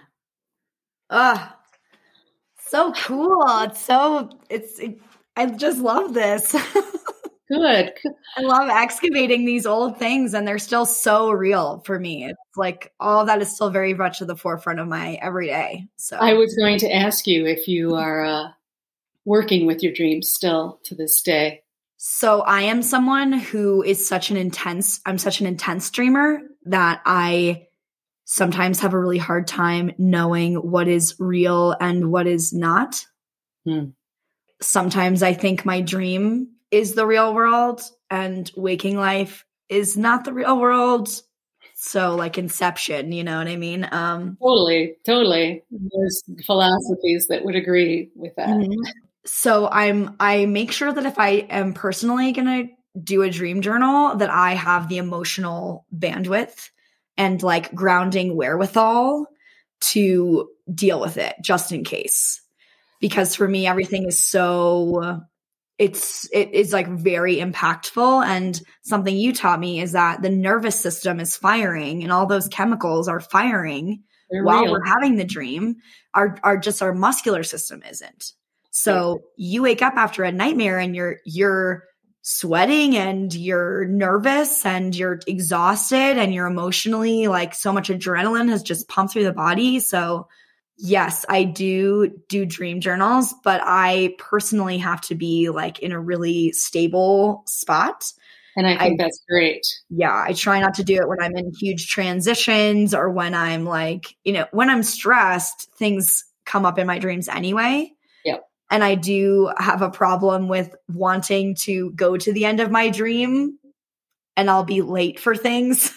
Oh, so cool. It's so, it's, it, I just love this. Good. I love excavating these old things, and they're still so real for me. It's like all of that is still very much at the forefront of my everyday. So I was going to ask you if you are uh, working with your dreams still to this day. So I am someone who is such an intense, I'm such an intense dreamer that I sometimes have a really hard time knowing what is real and what is not. Hmm. Sometimes I think my dream is the real world and waking life is not the real world. So like Inception, you know what I mean? Um, totally, totally. There's philosophies that would agree with that. Mm-hmm. So I'm, I make sure that if I am personally going to do a dream journal, that I have the emotional bandwidth and like grounding wherewithal to deal with it just in case. Because for me, everything is so, it's, it is like very impactful. And something you taught me is that the nervous system is firing and all those chemicals are firing They're while real. we're having the dream. Our, our just our muscular system isn't. So you wake up after a nightmare and you're, you're sweating and you're nervous and you're exhausted and you're emotionally like so much adrenaline has just pumped through the body. So yes, I do do dream journals, but I personally have to be like in a really stable spot. And I think I, that's great. Yeah, I try not to do it when I'm in huge transitions or when I'm like, you know, when I'm stressed, things come up in my dreams anyway. Yep. And I do have a problem with wanting to go to the end of my dream and I'll be late for things.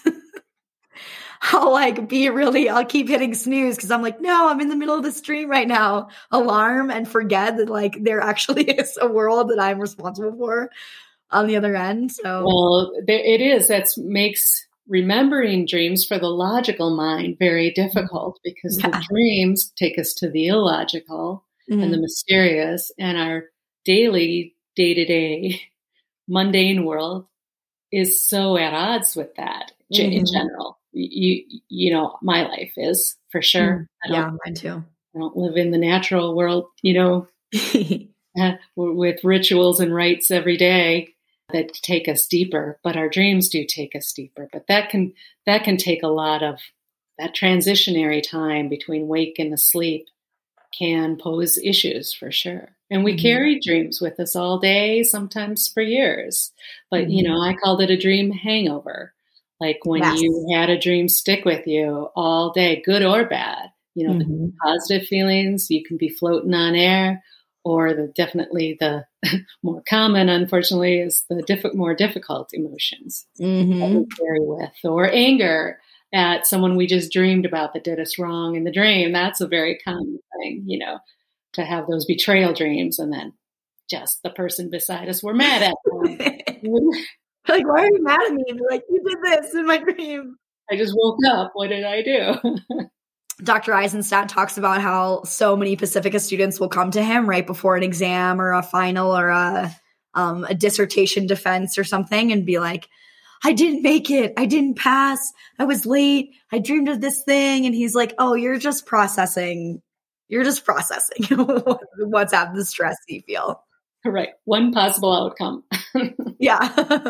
I'll like be really, I'll keep hitting snooze because I'm like, no, I'm in the middle of this dream right now. Alarm and forget that like there actually is a world that I'm responsible for on the other end. So, well, there, it is. That makes remembering dreams for the logical mind very difficult because yeah. the dreams take us to the illogical mm-hmm. and the mysterious, and our daily, day-to-day, mundane world is so at odds with that mm-hmm. in general. You, you know, my life is for sure. Mm-hmm. Yeah, mine too. I don't live in the natural world, you know, with rituals and rites every day that take us deeper, but our dreams do take us deeper. But that can, that can take a lot of that transitionary time between wake and asleep can pose issues for sure. And we mm-hmm. carry dreams with us all day, sometimes for years. But, mm-hmm. you know, I called it a dream hangover. Like when yes. you had a dream stick with you all day, good or bad, you know, mm-hmm. the positive feelings, you can be floating on air, or the definitely the more common, unfortunately, is the diff- more difficult emotions mm-hmm. that we carry with, or anger at someone we just dreamed about that did us wrong in the dream. That's a very common thing, you know, to have those betrayal dreams and then just the person beside us we're mad at them. Like, why are you mad at me? And like, you did this in my dream. I just woke up. What did I do? Doctor Eisenstadt talks about how so many Pacifica students will come to him right before an exam or a final or a, um, a dissertation defense or something and be like, I didn't make it. I didn't pass. I was late. I dreamed of this thing. And he's like, oh, you're just processing. You're just processing what's out the stress you feel. Right. One possible outcome. Yeah.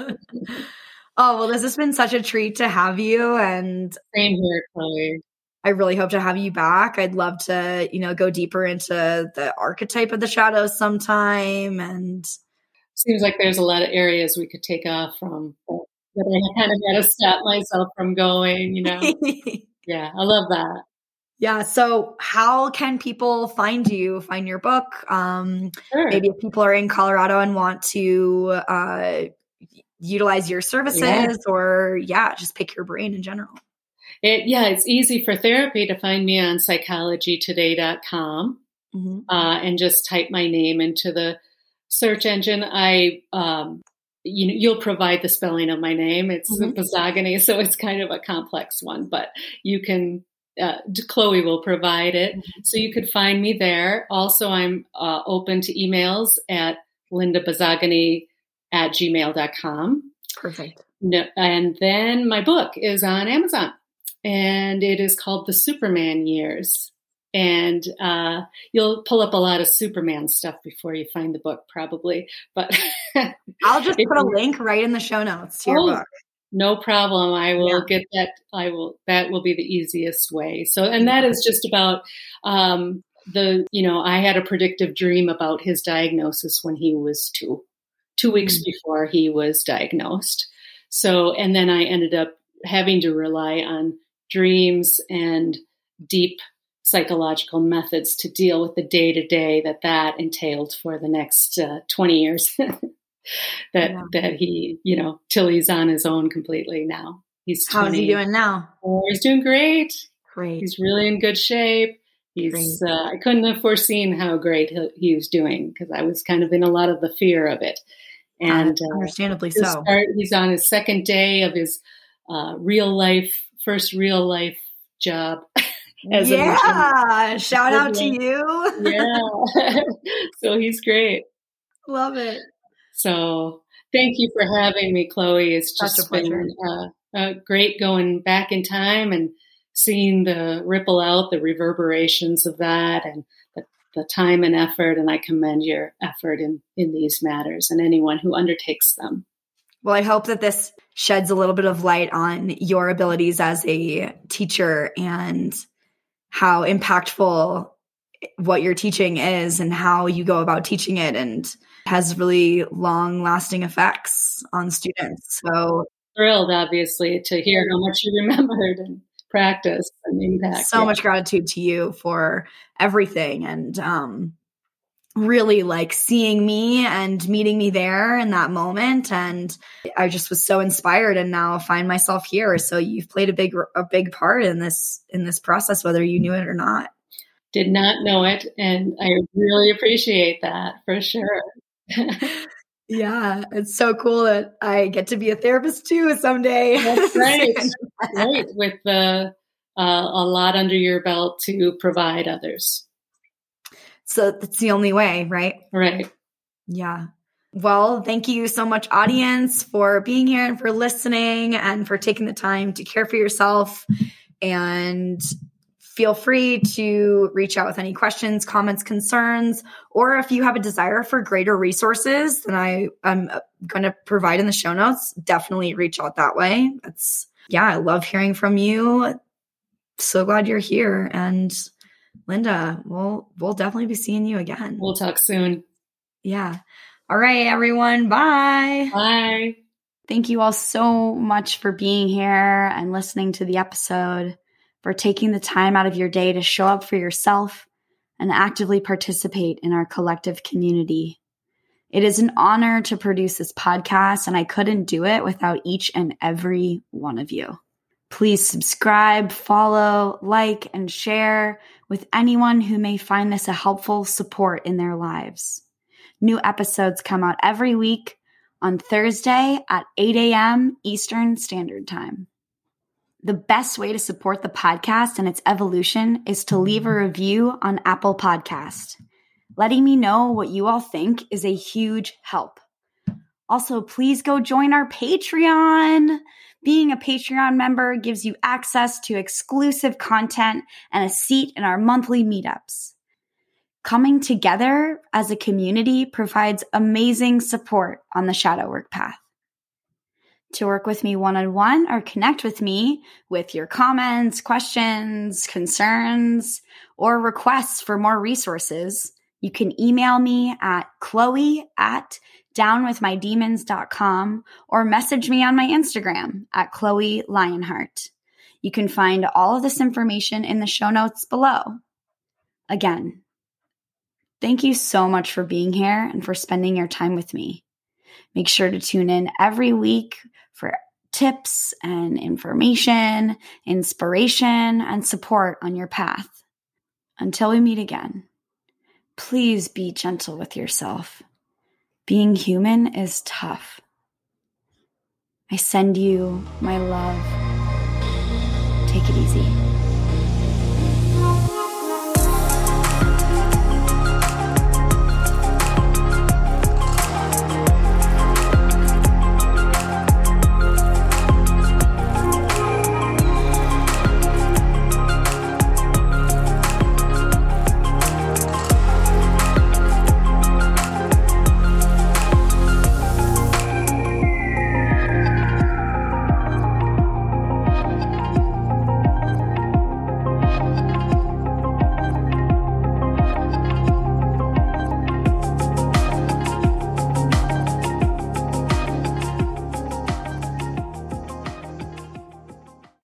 Oh, well, this has been such a treat to have you. And same here, Chloe. I really hope to have you back. I'd love to, you know, go deeper into the archetype of the shadows sometime. And seems like there's a lot of areas we could take off from, but I kind of had to stop myself from going, you know. Yeah, I love that. Yeah. So how can people find you, find your book? Um, sure. Maybe if people are in Colorado and want to uh, utilize your services yeah. or, yeah, just pick your brain in general. It, yeah, it's easy for therapy to find me on psychology today dot com mm-hmm. uh, and just type my name into the search engine. I, um, you know, you'll provide the spelling of my name. It's mm-hmm. Buzogany, so it's kind of a complex one, but you can. Uh, Chloe will provide it. Mm-hmm. So you could find me there. Also, I'm uh, open to emails at linda bazzagani at gmail dot com. Perfect. No, and then my book is on Amazon, and it is called The Superman Years. And uh, you'll pull up a lot of Superman stuff before you find the book, probably. But I'll just put a link right in the show notes to your oh, book. No problem. I will Yeah. get that. I will. That will be the easiest way. So, and that is just about um, the. You know, I had a predictive dream about his diagnosis when he was two, two weeks Mm-hmm. before he was diagnosed. So, and then I ended up having to rely on dreams and deep psychological methods to deal with the day to day that that entailed for the next uh, twenty years. that Yeah. that he, you know, till he's on his own completely now. He's twenty. How's he doing now? Oh, he's doing great. Great. He's really in good shape. He's. Uh, I couldn't have foreseen how great he, he was doing because I was kind of in a lot of the fear of it. And uh, understandably uh, so. Start, he's on his second day of his uh, real life, first real life job. As yeah, shout out to you. Yeah, so he's great. Love it. So thank you for having me, Chloe. It's Such just a pleasure. been uh, uh, great going back in time and seeing the ripple out, the reverberations of that, and the, the time and effort. And I commend your effort in, in these matters and anyone who undertakes them. Well, I hope that this sheds a little bit of light on your abilities as a teacher and how impactful what you're teaching is and how you go about teaching it, and has really long lasting effects on students. So thrilled, obviously, to hear how much you remembered and practiced and impact. So yeah. much gratitude to you for everything, and um, really like seeing me and meeting me there in that moment. And I just was so inspired, and now find myself here. So you've played a big, a big part in this, in this process, whether you knew it or not. Did not know it. And I really appreciate that for sure. Yeah. It's so cool that I get to be a therapist too someday. That's right. Right. With the, uh, a lot under your belt to provide others. So that's the only way, right? Right. Yeah. Well, thank you so much, audience, for being here and for listening and for taking the time to care for yourself. And feel free to reach out with any questions, comments, concerns, or if you have a desire for greater resources than I am going to provide in the show notes, definitely reach out that way. That's, yeah, I love hearing from you. So glad you're here. And Linda, we'll, we'll definitely be seeing you again. We'll talk soon. Yeah. All right, everyone. Bye. Bye. Thank you all so much for being here and listening to the episode, for taking the time out of your day to show up for yourself and actively participate in our collective community. It is an honor to produce this podcast, and I couldn't do it without each and every one of you. Please subscribe, follow, like, and share with anyone who may find this a helpful support in their lives. New episodes come out every week on Thursday at eight a.m. Eastern Standard Time. The best way to support the podcast and its evolution is to leave a review on Apple Podcast. Letting me know what you all think is a huge help. Also, please go join our Patreon. Being a Patreon member gives you access to exclusive content and a seat in our monthly meetups. Coming together as a community provides amazing support on the shadow work path. To work with me one-on-one or connect with me with your comments, questions, concerns, or requests for more resources, you can email me at chloe at downwithmydemons dot com or message me on my Instagram at Chloe Lionheart. You can find all of this information in the show notes below. Again, thank you so much for being here and for spending your time with me. Make sure to tune in every week for tips and information, inspiration, and support on your path. Until we meet again, please be gentle with yourself. Being human is tough. I send you my love. Take it easy.